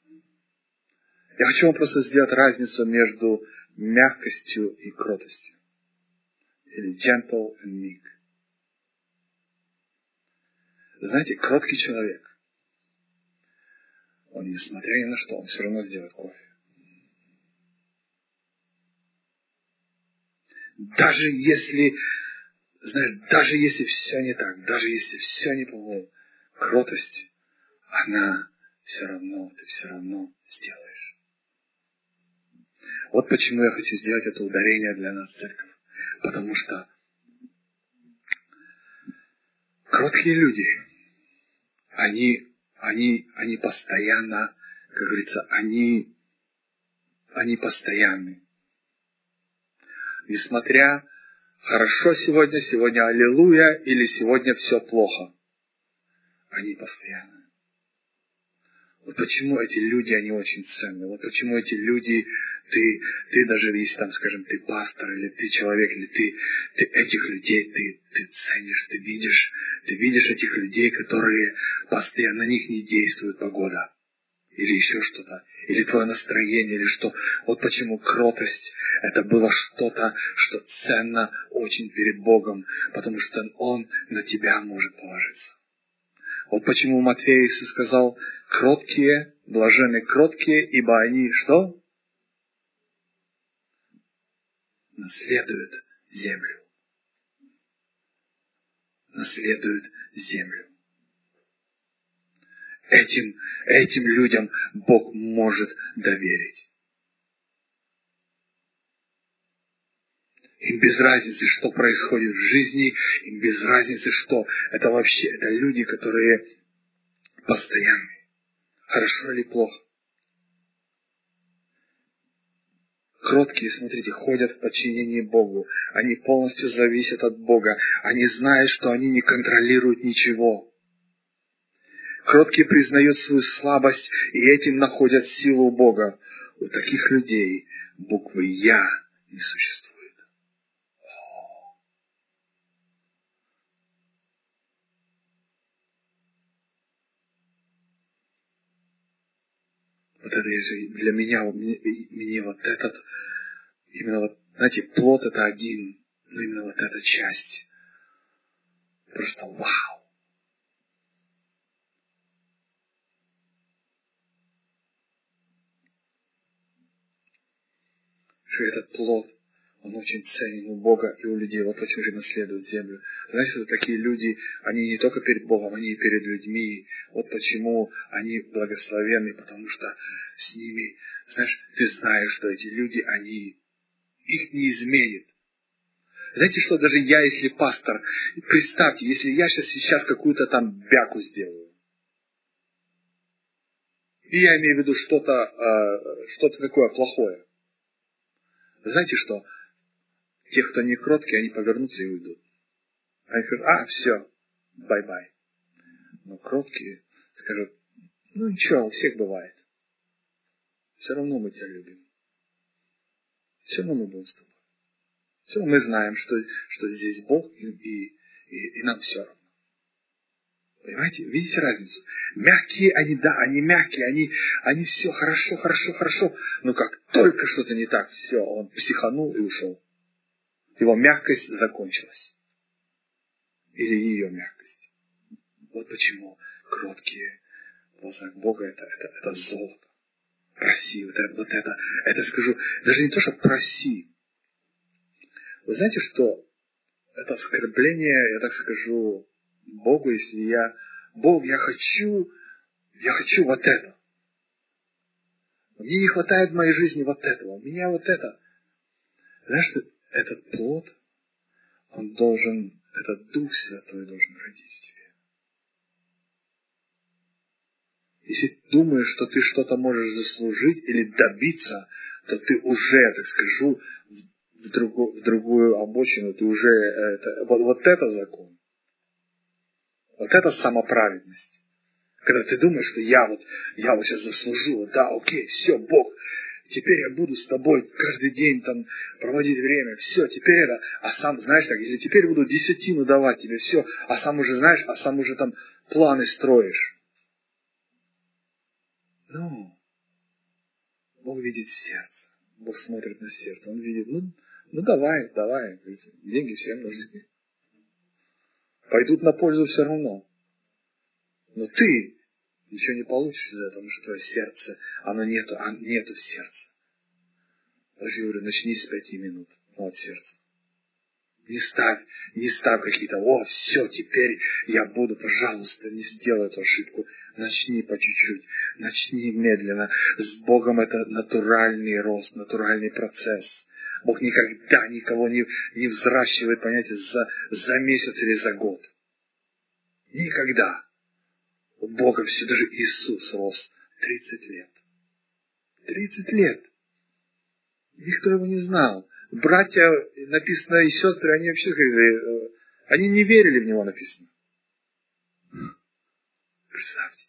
Я хочу вам просто сделать разницу между мягкостью и кротостью. Или gentle and meek. Знаете, кроткий человек, он, несмотря ни на что, он все равно сделает кофе. Даже если все не так, даже если все не по-моему, кротость, ты все равно сделаешь. Вот почему я хочу сделать это ударение для нас, церковь. Потому что кроткие люди, они постоянно, как говорится, они постоянны. Несмотря хорошо сегодня аллилуйя, или сегодня все плохо. Они постоянны. Вот почему эти люди, они очень ценны. Вот почему эти люди, ты даже если там, скажем, ты пастор, или ты человек, или ты этих людей, ты ценишь, ты видишь этих людей, которые постоянно на них не действует погода. Или еще что-то, или твое настроение, или что. Вот почему кротость, это было что-то, что ценно очень перед Богом, потому что Он на тебя может положиться. Вот почему Матфея Иисус сказал, кроткие, блаженны кроткие, ибо они что? Наследуют землю. Наследуют землю. Этим людям Бог может доверить. Им без разницы, что происходит в жизни, им без разницы, что это вообще, это люди, которые постоянные. Хорошо или плохо? Кроткие, смотрите, ходят в подчинении Богу. Они полностью зависят от Бога. Они знают, что они не контролируют ничего. Кроткие признают свою слабость и этим находят силу Бога. У таких людей буквы «Я» не существует. Вот это для меня, мне вот этот, именно вот, знаете, плод это один, но именно вот эта часть. Просто вау. Что этот плод, он очень ценен у Бога и у людей. Вот почему же наследуют землю. Знаете, что такие люди, они не только перед Богом, они и перед людьми. Вот почему они благословенны, потому что с ними, знаешь, ты знаешь, что эти люди, они, их не изменит. Знаете, что даже я, если пастор, представьте, если я сейчас какую-то там бяку сделаю, и я имею в виду что-то такое плохое. Знаете что? Те, кто не кроткие, они повернутся и уйдут. Они скажут, все, бай-бай. Но кроткие скажут, ничего, у всех бывает. Все равно мы тебя любим. Все равно мы будем с тобой. Все равно мы знаем, что здесь Бог, и нам все равно. Понимаете? Видите разницу? Мягкие они, да, они мягкие, они все хорошо. Но как только что-то не так, все, он психанул и ушел. Его мягкость закончилась. Или ее мягкость. Вот почему кроткие в глазах Бога это золото. Проси, это скажу, даже не то, что проси. Вы знаете, что это оскорбление, я так скажу, Богу, если Бог, я хочу вот это. Мне не хватает в моей жизни вот этого. У меня вот это. Знаешь, что этот плод, этот Дух Святой должен родить в тебе. Если ты думаешь, что ты что-то можешь заслужить или добиться, то ты уже, так скажу, в другую обочину, ты уже, вот это закон. Вот это самоправедность. Когда ты думаешь, что я вот сейчас заслужил, да, окей, все, Бог, теперь я буду с тобой каждый день там проводить время, все, теперь это, а сам, знаешь, так, или теперь буду десятину давать тебе, все, а сам уже там планы строишь. Бог видит сердце, Бог смотрит на сердце, Он видит, давай, деньги всем нужны. Пойдут на пользу все равно. Но ты ничего не получишь из этого, потому что твое сердце, оно нету в сердце. Даже я говорю, начни с 5 минут, от сердца. Не ставь какие-то, все, теперь я буду, пожалуйста, не сделай эту ошибку. Начни по чуть-чуть, начни медленно. С Богом это натуральный рост, натуральный процесс. Бог никогда никого не взращивает, понимаете, за месяц или за год. Никогда. У Бога все, даже Иисус рос 30 лет. 30 лет. Никто его не знал. Братья, написано, и сестры, они вообще говорили, они не верили в него, написано. Представьте.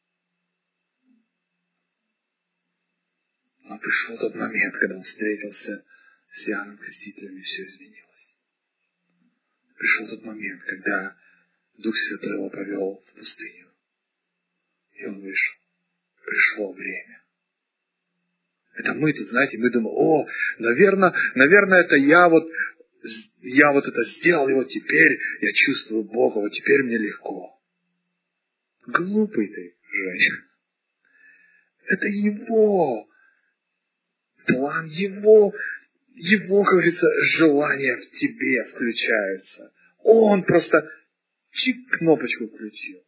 Но пришел тот момент, когда он встретился с Иоанном Крестителем, и все изменилось. Пришел тот момент, когда Дух Святой его повел в пустыню. И он вышел. Пришло время. Это мы-то, знаете, мы думаем, наверное, это я вот это сделал, и вот теперь я чувствую Бога, вот теперь мне легко. Глупый ты, Женя. Это Его план, Его, как говорится, желание в тебе включается. Он просто кнопочку включил.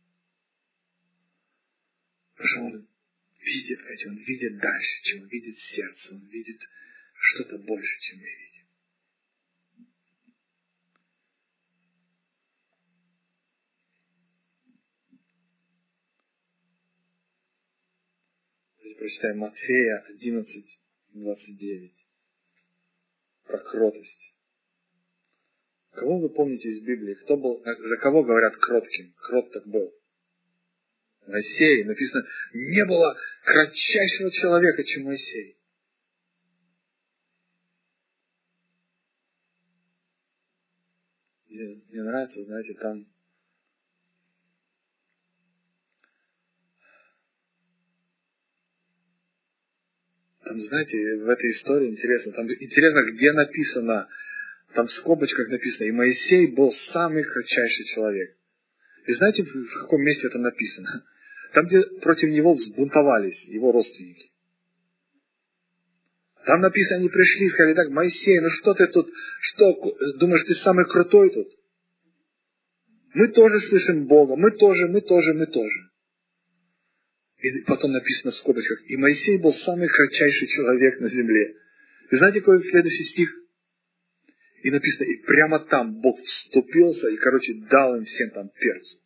Потому что Он видит, он видит дальше, чем видит сердце, он видит что-то больше, чем мы видим. Давайте прочитаем Матфея 11:29. Про кротость. Кого вы помните из Библии? Кто был, за кого говорят кротким? Крот так был. Моисей. Написано, не было кратчайшего человека, чем Моисей. Мне нравится, знаете, там знаете, в этой истории интересно, где написано, там в скобочках написано, и Моисей был самый кратчайший человек. И знаете, в каком месте это написано? Там, где против него взбунтовались его родственники. Там написано, они пришли и сказали, так, Моисей, ну что ты тут, думаешь, ты самый крутой тут? Мы тоже слышим Бога, мы тоже. И потом написано в скобочках, и Моисей был самый кратчайший человек на земле. И знаете, какой следующий стих? И написано, и прямо там Бог вступился и, дал им всем там перцу.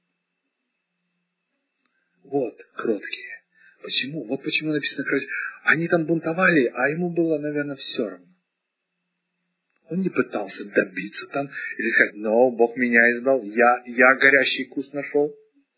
Вот, кроткие. Почему? Вот почему написано, они там бунтовали, а ему было, наверное, все равно. Он не пытался добиться там, или сказать, Бог меня избрал, я горящий куст нашел.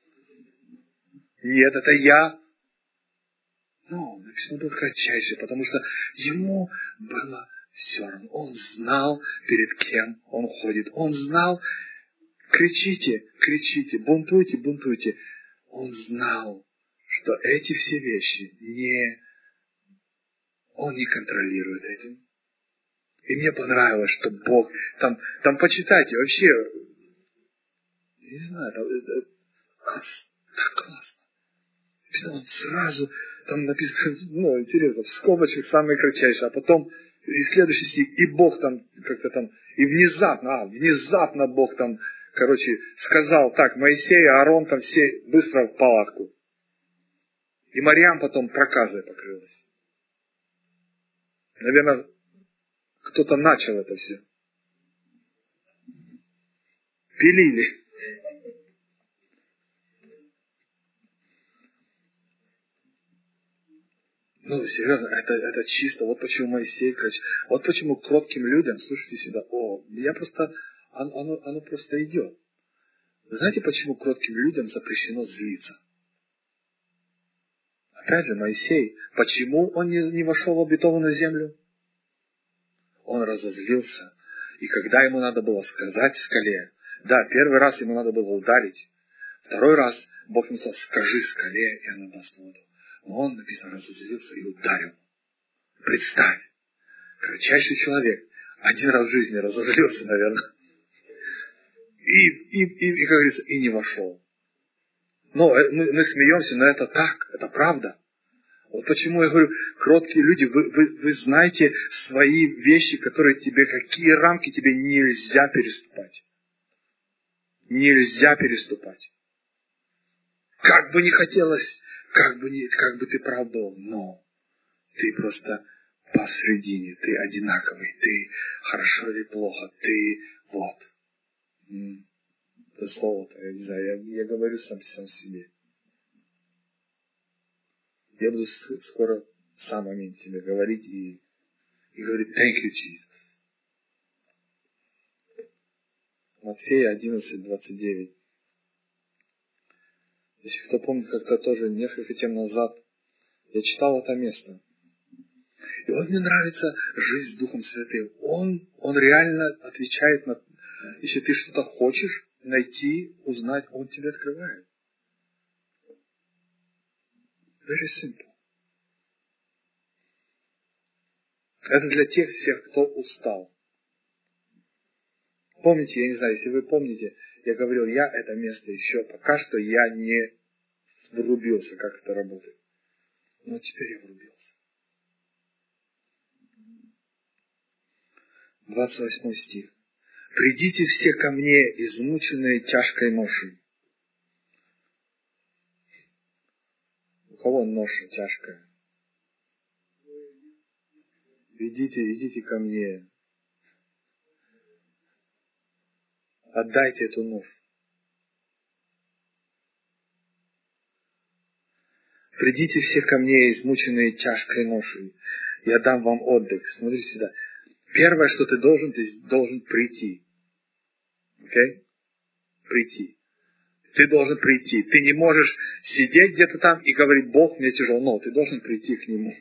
Нет, это я. Написано, был кратчайший, потому что ему было все равно. Он знал, перед кем он ходит. Он знал, кричите, бунтуйте. Он знал, что эти все вещи он не контролирует этим. И мне понравилось, что Бог, там почитайте, вообще, не знаю, так классно. Он сразу, там написано, интересно, в скобочках самый кратчайший, а потом и следующий стих, и Бог там как-то там, и внезапно Бог там, сказал так, Моисей, Аарон там все быстро в палатку. И Марьям потом проказой покрылась. Наверное, кто-то начал это все. Пилили. Серьезно, это чисто. Вот почему Моисей, вот почему кротким людям, слушайте сюда, оно просто идет. Вы знаете, почему кротким людям запрещено злиться? Опять же, Моисей, почему он не вошел в обетованную землю? Он разозлился. И когда ему надо было сказать скале, первый раз ему надо было ударить, второй раз Бог ему сказал, скажи скале, и она даст воду. Но он, написано, разозлился и ударил. Представь, кратчайший человек один раз в жизни разозлился, наверное, и как говорится, и не вошел. Мы смеемся, но это так, это правда. Вот почему я говорю, кроткие люди, вы знаете свои вещи, какие рамки тебе нельзя переступать. Нельзя переступать. Как бы не хотелось, как бы ты прав был, но ты просто посредине, ты одинаковый, ты хорошо или плохо, ты вот. Это золото, я не знаю, я говорю сам себе. Я буду скоро сам аминь себе говорить и говорить thank you, Jesus. Матфея 11:29. Если кто помнит, как-то тоже несколько тем назад я читал это место. И вот мне нравится жизнь с Духом Святым. Он реально отвечает на... Если ты что-то хочешь найти, узнать, Он тебе открывает. Very simple. Это для тех всех, кто устал. Помните, я не знаю, если вы помните, я говорил, это место еще, пока что я не врубился, как это работает. Но теперь я врубился. 28 стих. «Придите все ко мне, измученные тяжкой ношей». У кого ноша тяжкая? Идите ко мне. Отдайте эту ношу. Придите все ко мне, измученные тяжкой ношей. Я дам вам отдых. Смотрите сюда. Первое, что ты должен прийти. Окей? Прийти. Ты должен прийти. Ты не можешь сидеть где-то там и говорить: Бог, мне тяжело. Но ты должен прийти к Нему.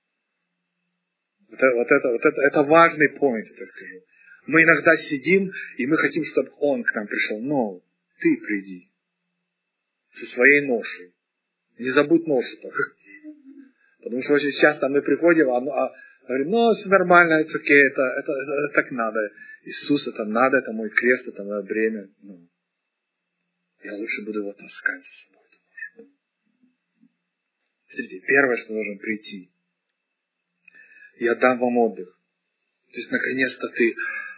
Это важный поинт, я так скажу. Мы иногда сидим, и мы хотим, чтобы Он к нам пришел. Но ты приди. Со своей ношей. Не забудь ношу только. Потому что очень часто мы приходим, говорим: ну, все нормально, это окей, это так надо. Иисус, это надо, это мой крест, это мое бремя. Ну, я лучше буду его таскать за собой. Смотрите, первое, что должен прийти. Я дам вам отдых. То есть, наконец-то ты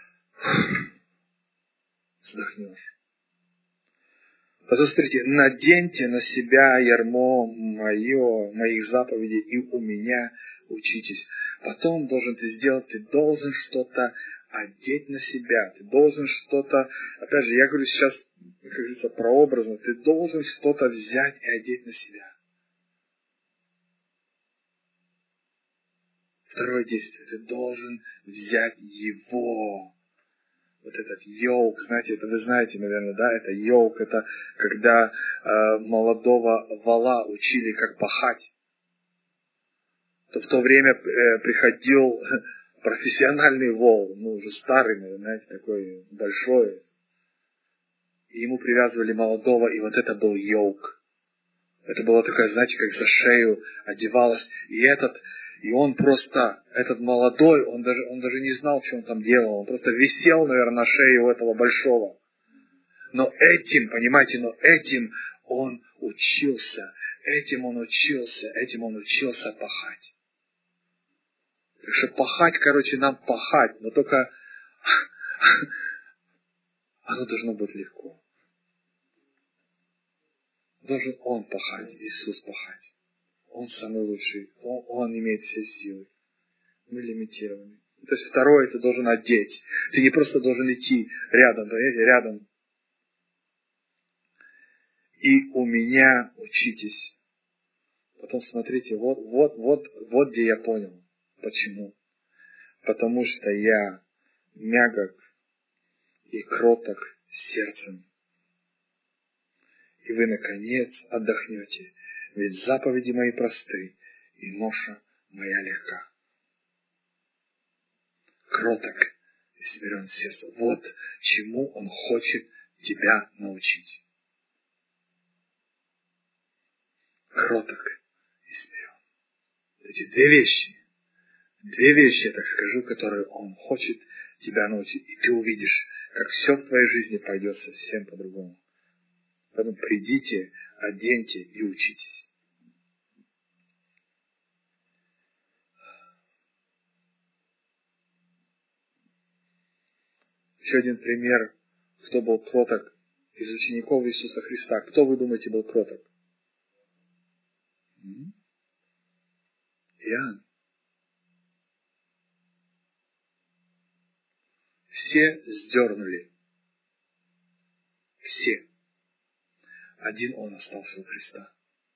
вздохнешь. Потом, смотрите, наденьте на себя ярмо моих заповедей, и у меня учитесь. Потом ты должен что-то одеть на себя. Ты должен что-то, опять же, я говорю сейчас, как говорится, прообразно, ты должен что-то взять и одеть на себя. Второе действие. Ты должен взять его. Вот этот йог, знаете, это вы знаете, наверное, да, это йог, это когда молодого вола учили, как пахать. То в то время приходил профессиональный вол, уже старый, знаете, такой большой. И ему привязывали молодого, и вот это был йог. Это было такое, знаете, как за шею одевалось. И он просто, этот молодой, он даже не знал, что он там делал. Он просто висел, наверное, на шее у этого большого. Но этим он учился. Этим он учился пахать. Так что пахать, нам пахать, но только оно должно быть легко. Должен Он пахать, Иисус пахать. Он самый лучший. Он имеет все силы. Мы лимитированы. То есть второе, ты должен одеть. Ты не просто должен идти рядом, рядом. И у меня учитесь. Потом смотрите, вот где я понял. Почему? Потому что я мягок и кроток сердцем. И вы, наконец, отдохнете. Ведь заповеди мои просты, и ноша моя легка. Кроток и смирен сердцем. Вот чему Он хочет тебя научить. Кроток и смирен. Эти две вещи, я так скажу, которые Он хочет тебя научить. И ты увидишь, как все в твоей жизни пойдет совсем по-другому. Поэтому придите, оденьте и учитесь. Еще один пример, кто был кроток из учеников Иисуса Христа. Кто, вы думаете, был кроток? Иоанн. Все сдернули. Все. Один он остался у Христа.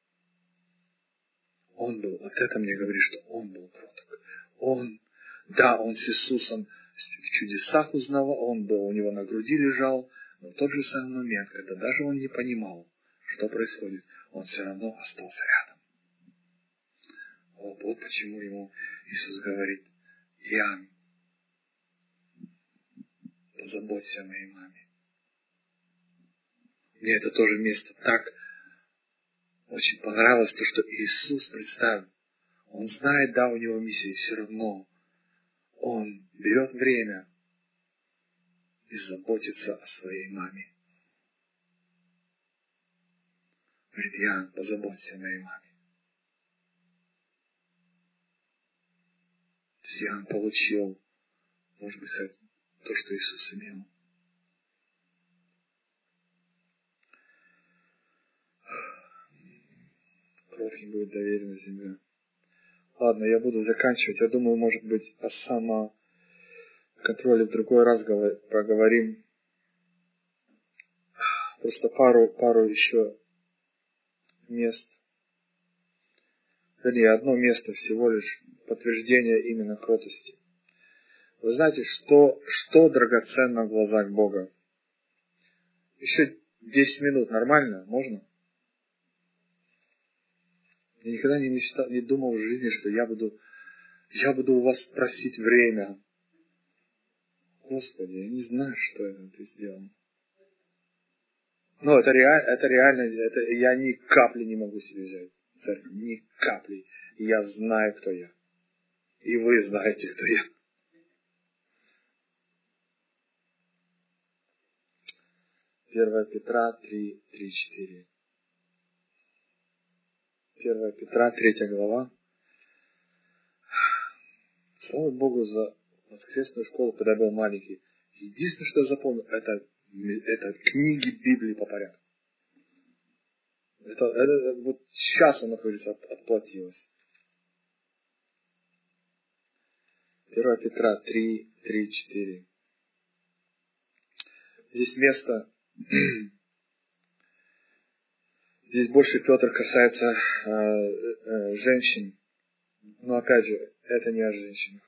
Он был, вот это мне говорит, что он был кроток. Он с Иисусом в чудесах узнавал, он был, у него на груди лежал, но в тот же самый момент, когда даже он не понимал, что происходит, он все равно остался рядом. Вот почему ему Иисус говорит: Иоанн, позаботься о моей маме. Мне это тоже место так очень понравилось, то, что Иисус, представь, Он знает, у него миссия, и все равно Он берет время и заботится о своей маме. Говорит: Иоанн, позаботься о моей маме. То есть Иоанн получил, может быть, то, что Иисус имел. Кротким будет доверена земля. Ладно, я буду заканчивать. Я думаю, может быть, о самоконтроле в другой раз поговорим. Просто пару еще мест. вернее, одно место всего лишь подтверждение именно кротости. Вы знаете, что драгоценно в глазах Бога? Еще 10 минут нормально? Можно? Я никогда не думал в жизни, что я буду у вас просить время. Господи, я не знаю, что ты сделал. Но это реально, я ни капли не могу себе взять. Церковь, ни капли. Я знаю, кто я. И вы знаете, кто я. Первое Петра 3:4. 1 Петра, 3 глава. Слава Богу за воскресную школу, когда я был маленький. Единственное, что я запомнил, это книги Библии по порядку. Это вот сейчас оно, как говорится, отплатилось. 1 Петра 3:4. Здесь место, здесь больше Петр касается женщин. Но опять же, это не о женщинах.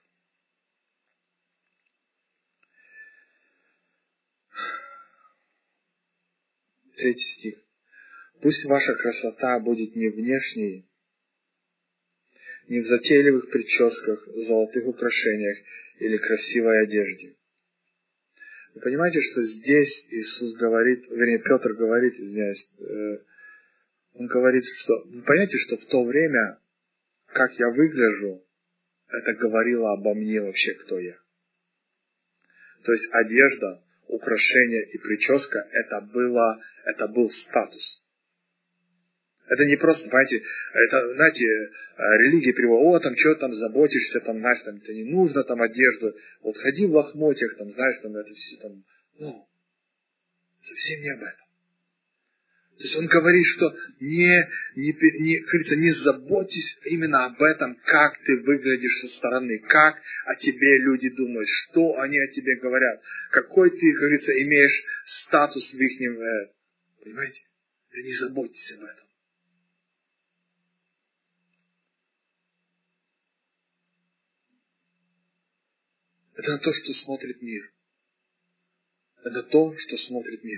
3 стих. Пусть ваша красота будет не внешней, не в затейливых прическах, золотых украшениях или красивой одежде. Вы понимаете, что здесь Иисус говорит, вернее, Петр говорит, извиняюсь, он говорит, что, вы понимаете, что в то время, как я выгляжу, это говорило обо мне вообще, кто я. То есть одежда, украшения и прическа, это был статус. Это не просто, понимаете, это, знаете, религия переводит, там, что там заботишься, там, знаешь, там, тебе не нужно, там, одежду, вот ходи в лохмотьях, там, знаешь, там, это все, там, совсем не об этом. То есть он говорит, что говорится, не заботьтесь именно об этом, как ты выглядишь со стороны, как о тебе люди думают, что они о тебе говорят, какой ты, как говорится, имеешь статус в их, понимаете? Не заботьтесь об этом. Это на то, что смотрит мир. Это то, что смотрит мир.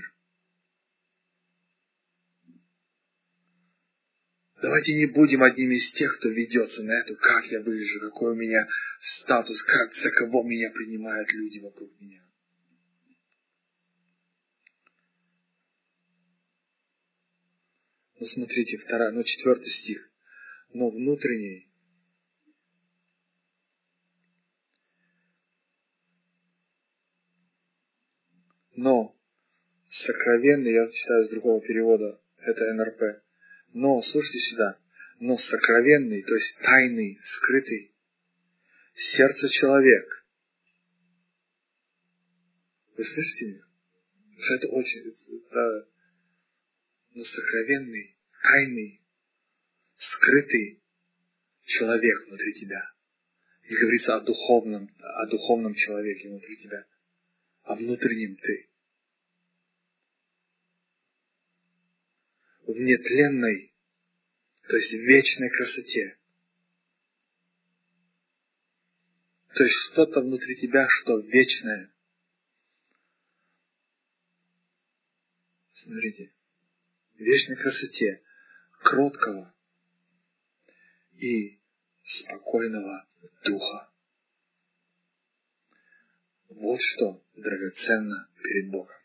Давайте не будем одним из тех, кто ведется на это, как я выгляжу, какой у меня статус, за кого меня принимают люди вокруг меня. Ну, смотрите, 4 стих. Но внутренний, но сокровенный, я читаю с другого перевода, это НРП. Но, слушайте сюда, но сокровенный, то есть тайный, скрытый, сердце человек. Вы слышите меня? Это очень, но сокровенный, тайный, скрытый человек внутри тебя. Здесь говорится о духовном человеке внутри тебя, о внутреннем ты. В нетленной, то есть в вечной красоте. То есть что-то внутри тебя, что вечное. Смотрите, в вечной красоте, кроткого и спокойного духа. Вот что драгоценно перед Богом.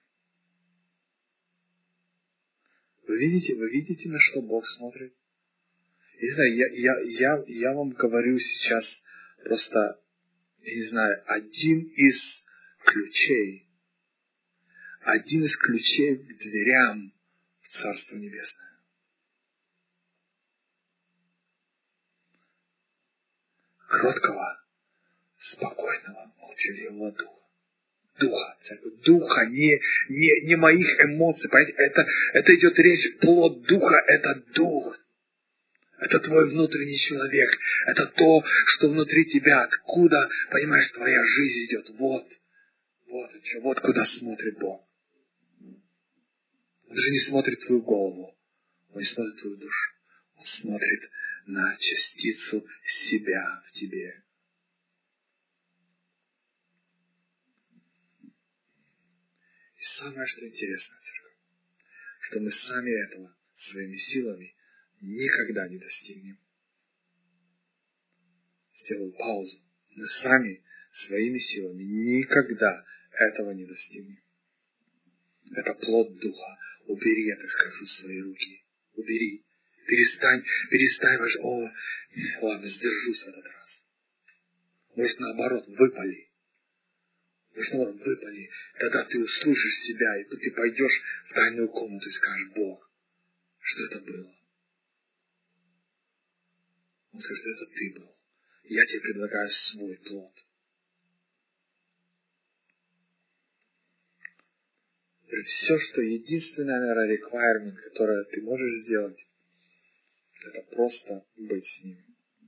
Вы видите, на что Бог смотрит? Не знаю, я вам говорю сейчас просто, я не знаю, один из ключей к дверям в Царство Небесное. Кроткого, спокойного, молчаливого духа. Духа, не моих эмоций. Понимаете? Это идет речь, плод духа, это дух. Это твой внутренний человек. Это то, что внутри тебя. Откуда, понимаешь, твоя жизнь идет. Вот куда смотрит Бог. Он даже не смотрит твою голову. Он не смотрит твою душу. Он смотрит на частицу себя в тебе. И самое, что интересно, церковь, что мы сами этого своими силами никогда не достигнем. Сделаю паузу. Мы сами своими силами никогда этого не достигнем. Это плод Духа. Убери это, скажу, в свои руки. Убери. Перестань ваш... Ладно, сдержусь в этот раз. Может, наоборот, выпали. Тогда ты услышишь себя, и ты пойдешь в тайную комнату и скажешь: Бог, что это было? Он скажет: это ты был. Я тебе предлагаю свой плод. Все, что единственное, наверное, requirement, которое ты можешь сделать, это просто быть с ним.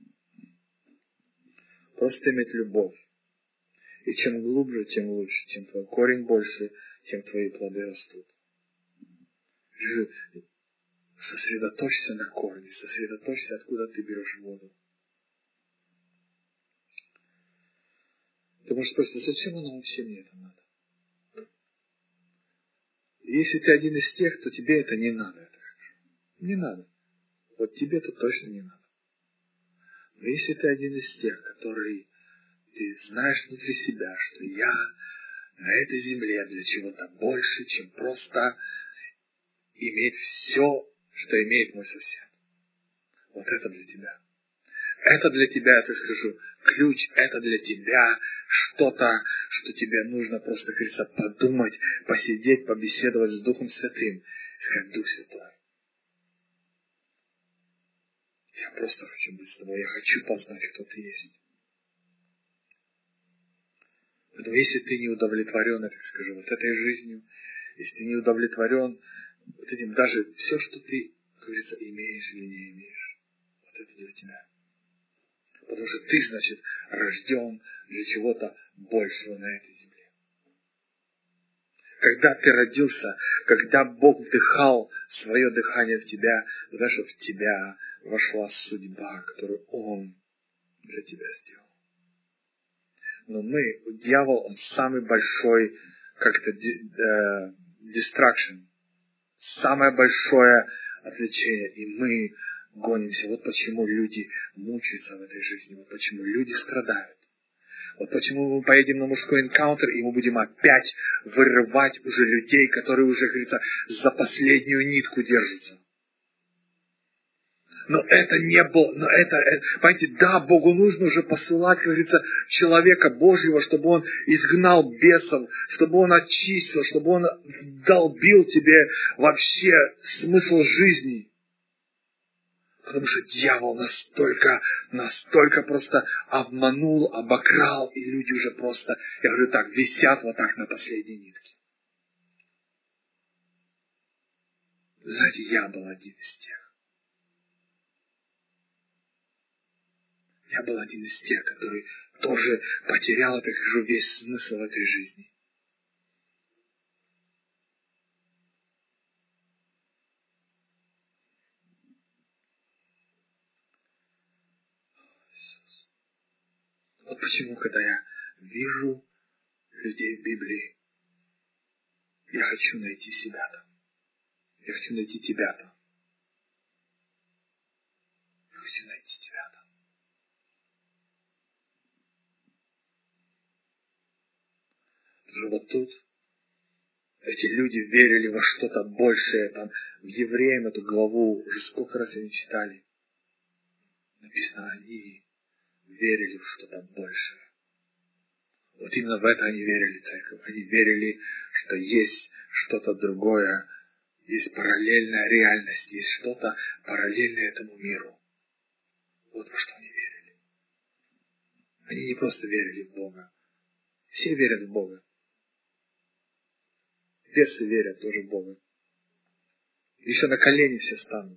Просто иметь любовь. И чем глубже, тем лучше. Чем твой корень больше, тем твои плоды растут. Сосредоточься на корне, сосредоточься, откуда ты берешь воду. Ты можешь спросить: зачем оно вообще мне это надо? Если ты один из тех, то тебе это не надо, я так скажу. Не надо. Вот тебе-то точно не надо. Но если ты один из тех, который ты знаешь внутри себя, что я на этой земле для чего-то больше, чем просто иметь все, что имеет мой сосед. Вот это для тебя. Это для тебя, я так скажу, ключ, это для тебя что-то, что тебе нужно просто, как говорится, подумать, посидеть, побеседовать с Духом Святым. Сказать: Дух Святой, я просто хочу быть с тобой, я хочу познать, кто ты есть. Но если ты не удовлетворен, я так скажу, вот этой жизнью, если ты не удовлетворен вот этим, даже все, что ты, как говорится, имеешь или не имеешь, вот это для тебя. Потому что ты, значит, рожден для чего-то большего на этой земле. Когда ты родился, когда Бог вдыхал свое дыхание в тебя, знаешь, что в тебя вошла судьба, которую Он для тебя сделал. Но дьявол, он самый большой, как-то, distraction, самое большое отвлечение, и мы гонимся. Вот почему люди мучаются в этой жизни, вот почему люди страдают. Вот почему мы поедем на мужской энкаунтер, и мы будем опять вырывать уже людей, которые уже, говорится, за последнюю нитку держатся. Но это не было, понимаете, да, Богу нужно уже посылать, как говорится, человека Божьего, чтобы он изгнал бесов, чтобы он очистил, чтобы он вдолбил тебе вообще смысл жизни. Потому что дьявол настолько просто обманул, обокрал, и люди уже просто, я говорю так, висят вот так на последней нитке. Знаете, я был один из тех. Я был один из тех, который тоже потерял, так скажу, весь смысл этой жизни. Иисус. Вот почему, когда я вижу людей в Библии, я хочу найти себя там. Я хочу найти тебя там. Я хочу найти тебя там. Уже вот тут эти люди верили во что-то большее. Там в Евреям эту главу уже сколько раз они читали. Написано, они верили в что-то большее. Вот именно в это они верили, церковь. Они верили, что есть что-то другое, есть параллельная реальность, есть что-то параллельное этому миру. Вот во что они верили. Они не просто верили в Бога. Все верят в Бога. Бесы верят тоже в Бога. Еще на колени все станут.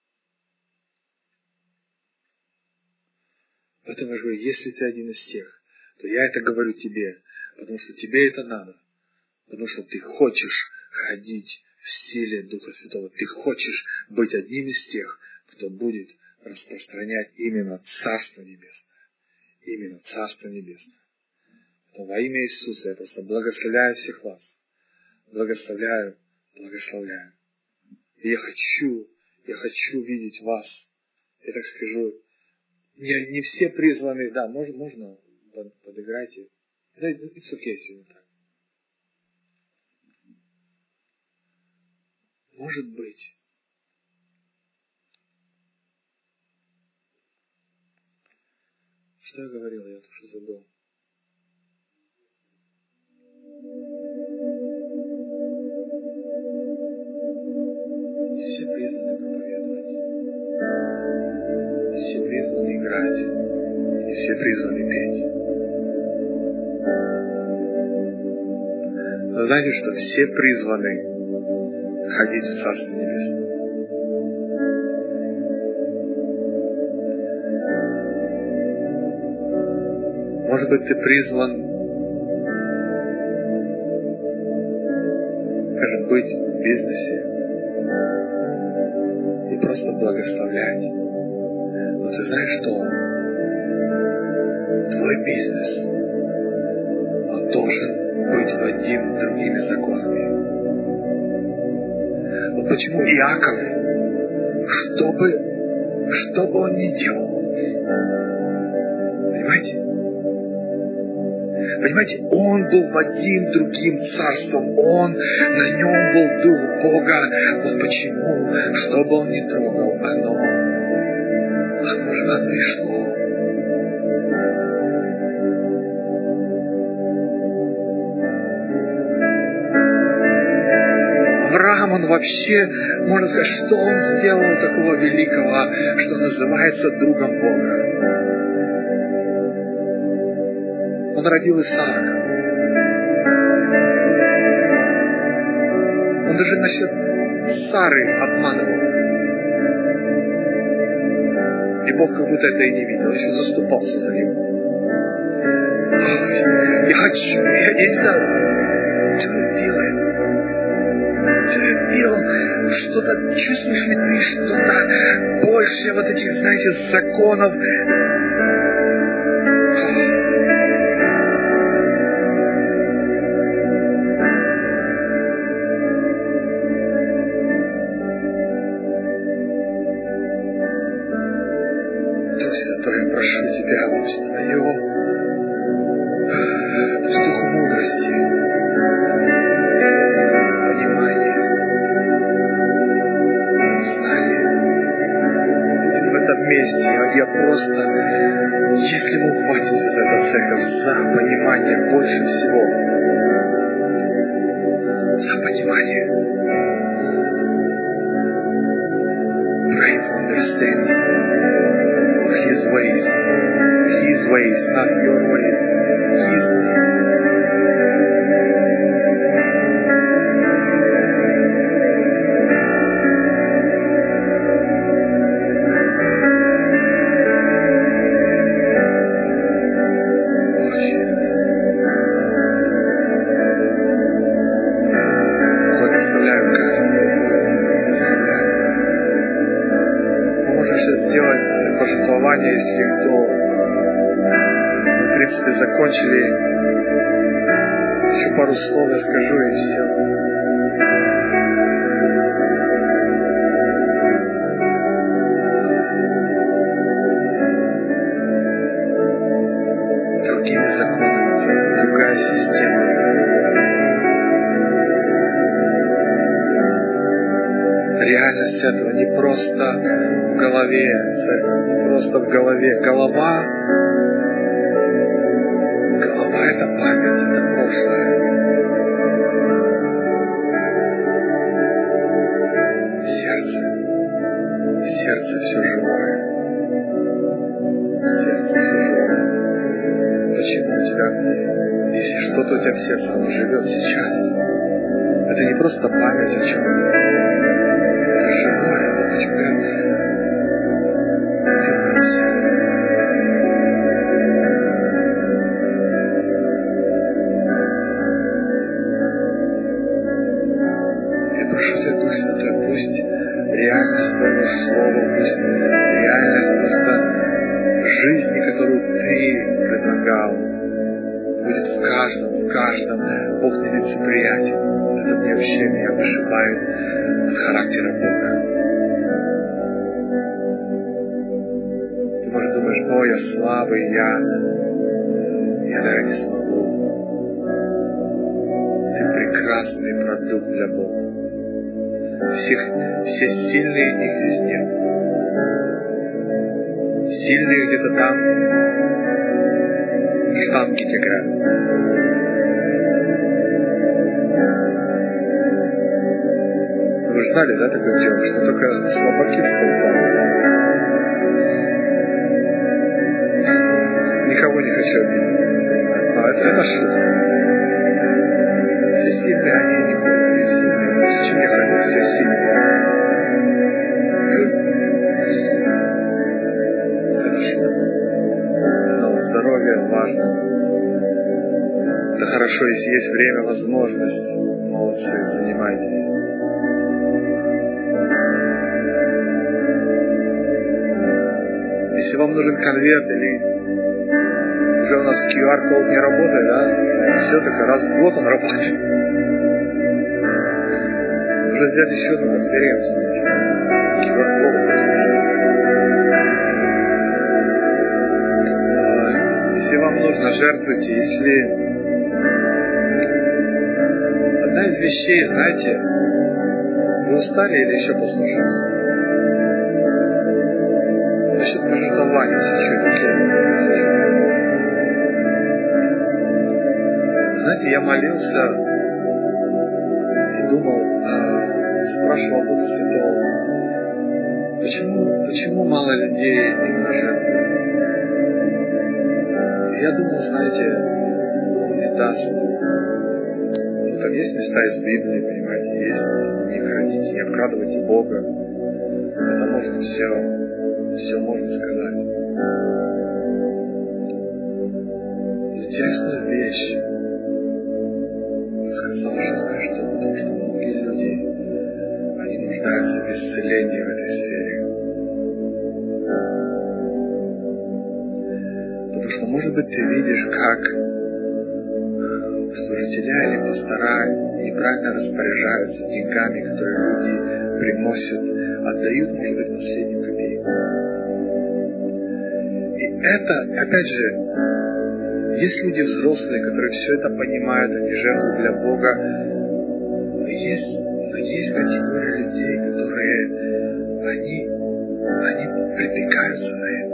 Поэтому я говорю, если ты один из тех, то я это говорю тебе, потому что тебе это надо. Потому что ты хочешь ходить в силе Духа Святого. Ты хочешь быть одним из тех, кто будет распространять именно Царство Небесное. Именно Царство Небесное. То во имя Иисуса я просто благословляю всех вас. Благословляю. И я хочу видеть вас. Я так скажу, не все призваны, да, можно подыграйте. Да, it's okay сегодня так. Может быть, что я говорил, я тоже забыл. Не все призваны проповедовать. Не все призваны играть. Не все призваны петь. Но знаете, что все призваны ходить в Царство Небесное. Может быть, ты призван, скажем, быть в бизнесе и просто благословлять. Но ты знаешь, что твой бизнес, он должен быть вводим другими законами. Вот почему Иаков, что бы он ни делал, Понимаете, он был вводим другим царством, на нем был Дух Бога. Вот почему, что бы он ни трогал, оно же отошло. Авраам, он вообще, можно сказать, что он сделал такого великого, что называется другом Бога. Он родил Исаака. Он даже насчет Сары обманывал. И Бог как будто это и не видел, еще заступался за него. Я не знаю, do you feel it? Что-то, чувствуешь ли ты что-то больше вот этих, знаете, законов? Дух Святой, я прошу Тебя, пусть Твое, пусть Дух мудрости, понимания, знания будет в этом месте. Я просто, если мы ухватимся за эту церковь, за понимание больше всего, за понимание, pray for understanding of His ways, not your ways, His ways. Если кто, в принципе, закончили, еще пару слов я скажу и все. Другими законами, другая система. Реальность этого не просто в голове, не просто в голове. Голова это память, это прошлое. Сердце все живое. Сердце все живое. Почему у тебя, если что-то у тебя в сердце, оно живет сейчас? Это не просто память о чем-то. Это живое. Почему я в моем сердце? Я прошу Тебя, Дух Святой, пусть реальность Твоего Слова, пусть реальность помогал. Будет в каждом. Бог нелицеприятен. Вот это мне вообще меня вышибает от характера Бога. Ты, может, думаешь, ой, я слабый, я, наверное, не смогу. Ты прекрасный продукт для Бога. Все сильные, их здесь нет. Сильные где-то там штанги тягают. Вы же знали, да, такое дело, что только слабаки в спортзал. Никого не хочу обидеть, кто занимает. Но это шутка. Все сильные, они не ходят, они сильные. Зачем мне ходить, все сильные? Это шутка. Но здоровье важно. Это хорошо, если есть время, возможность. Молодцы, занимайтесь. Если вам нужен конверт или уже у нас QR-код не работает, да? Все только раз в год он работает. Нужно сделать еще одну конференцию. QR-код если вам нужно, жертвуйте. Если одна из вещей, знаете, вы устали или еще послушать? Насчет пожертвования чуть-чуть. Знаете, я молился и думал, спрашивал Духа Святого, почему мало людей именно жертвует? И я думал, знаете, Он мне даст. Ну, там есть места из Библии, понимаете, есть. Не хотите, не обкрадывайте Бога. Это можно все можно сказать. Интересную вещь сказал, что знаешь что? Потому что многие люди, они нуждаются в исцелении в этой сфере. Потому что, может быть, ты видишь, как служителя или пастора неправильно распоряжаются деньгами, которые люди приносят, отдают, может быть, последнюю копейку. И это, опять же, есть люди взрослые, которые все это понимают, они жертвуют для Бога. Но есть категория людей, которые они притыкаются на это.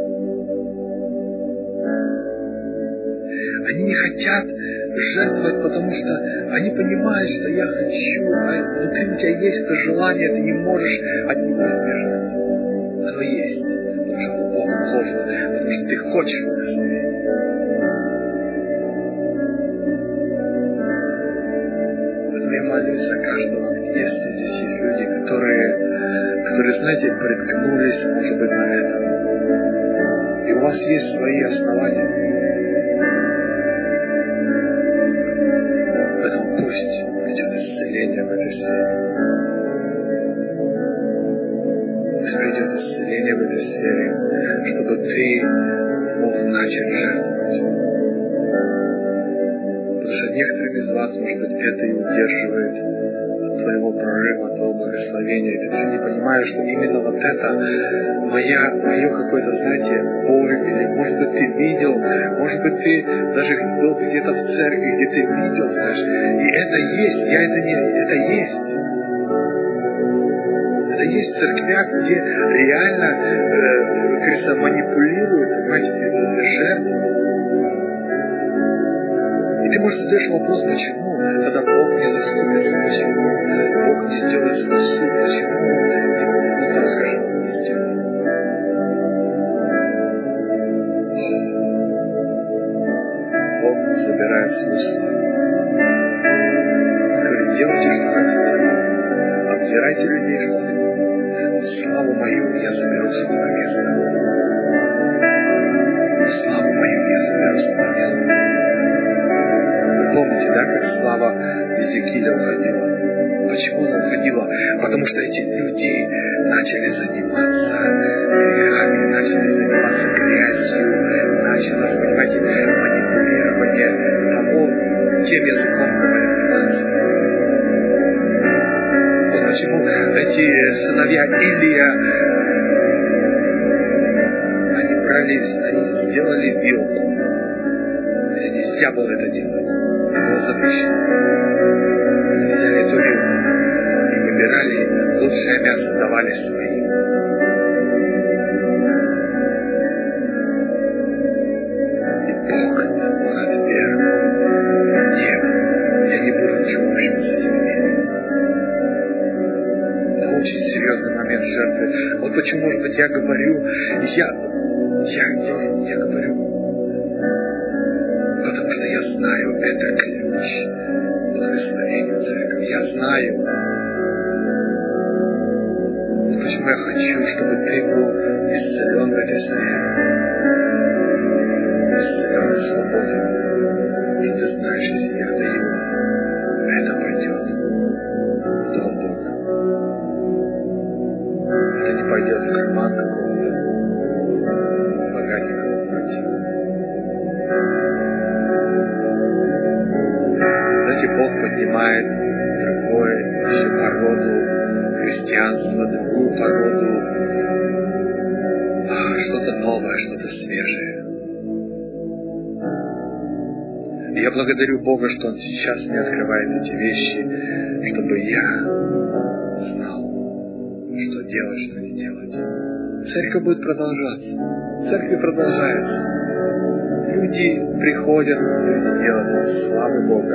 Они не хотят жертвовать, потому что они понимают, что я хочу, а внутри у тебя есть это желание, ты не можешь от него избежать. Оно есть, потому что оно Богу вложено, потому что ты хочешь благословения. Поэтому я молюсь за каждого, если здесь есть люди, которые, знаете, приткнулись, может быть, на этом. И у вас есть свои основания. Поэтому пусть придет исцеление в этой сфере. Пусть придет исцеление в этой сфере, чтобы ты мог начать жертвовать. Потому что некоторым из вас, может быть, это и удерживает от твоего прорыва, от твоего благословения. И ты все не понимаешь, что именно вот это мое какое-то, знаете, боль, или может быть ты видел, может быть ты даже был где-то в церкви, где ты видел, знаешь, и это есть, это есть. Это есть в церквях, где реально, как говорится, манипулируют, понимаете, жертвы. И ты, может, задаешь вопрос, почему тогда Бог не заступится, почему Бог не сделает свой суд, почему, ну так скажем, сделает. Бог забирает свою славу. Он говорит, делайте, что хотите. Обдирайте людей, что хотите. Но славу мою я заберу с этого места. Славу мою я заберу с этого места. Помните, да, как слава Иезекииля уходила? Почему она уходила? Потому что эти люди начали заниматься грехами, начали заниматься грязью, начали, понимаете, манипулировать. понимание того, тем языком говорят финансы. Вот почему эти сыновья Илия, они брались, они сделали вилку. Хотя нельзя было это делать. Это было запрещено. Они взяли эту вилку и выбирали лучшее мясо, давали своим. И Бог, Он отверг. Нет, я не буду ничего общего с этим иметь. Это очень серьезный момент жертвы. Вот почему, может быть, я говорю, я говорю, потому что я знаю, это ключ к благословению церкви. Я знаю. Вот почему я хочу, чтобы ты был исцелен в этой сфере. Исцелен и свободен. И ты знаешь, если я даю, это пойдет в дом Бога. Это не пойдет в карман какого-то богатенького братья. Знаете, Бог поднимает другую еще породу христианства, другую породу, что-то новое, что-то свежее. И я благодарю Бога, что Он сейчас мне открывает эти вещи, чтобы я знал, что делать, что не делать. Церковь будет продолжаться. Церковь продолжается. Люди приходят, люди делают, но славы Бога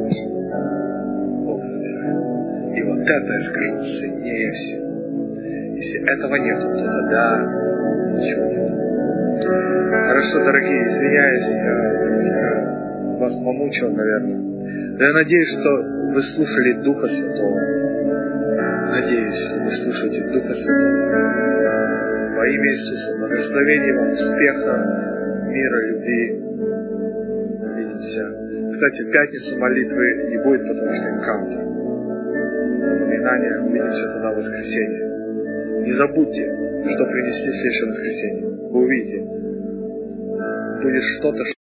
Бог забирает. И вот это, я скажу, ценнее всего. Если этого нет, то тогда ничего нет. Хорошо, дорогие, извиняюсь, я вас помучил, наверное. Но я надеюсь, что вы слушали Духа Святого. Надеюсь, что вы слушаете Духа Святого. Во имя Иисуса, благословения вам, успеха, мира, любви. Увидимся. Кстати, в пятницу молитвы не будет, потому что энкаунтер. Напоминание. Увидимся тогда в воскресенье. Не забудьте, что принести в следующее воскресенье. Вы увидите. Будет что-то,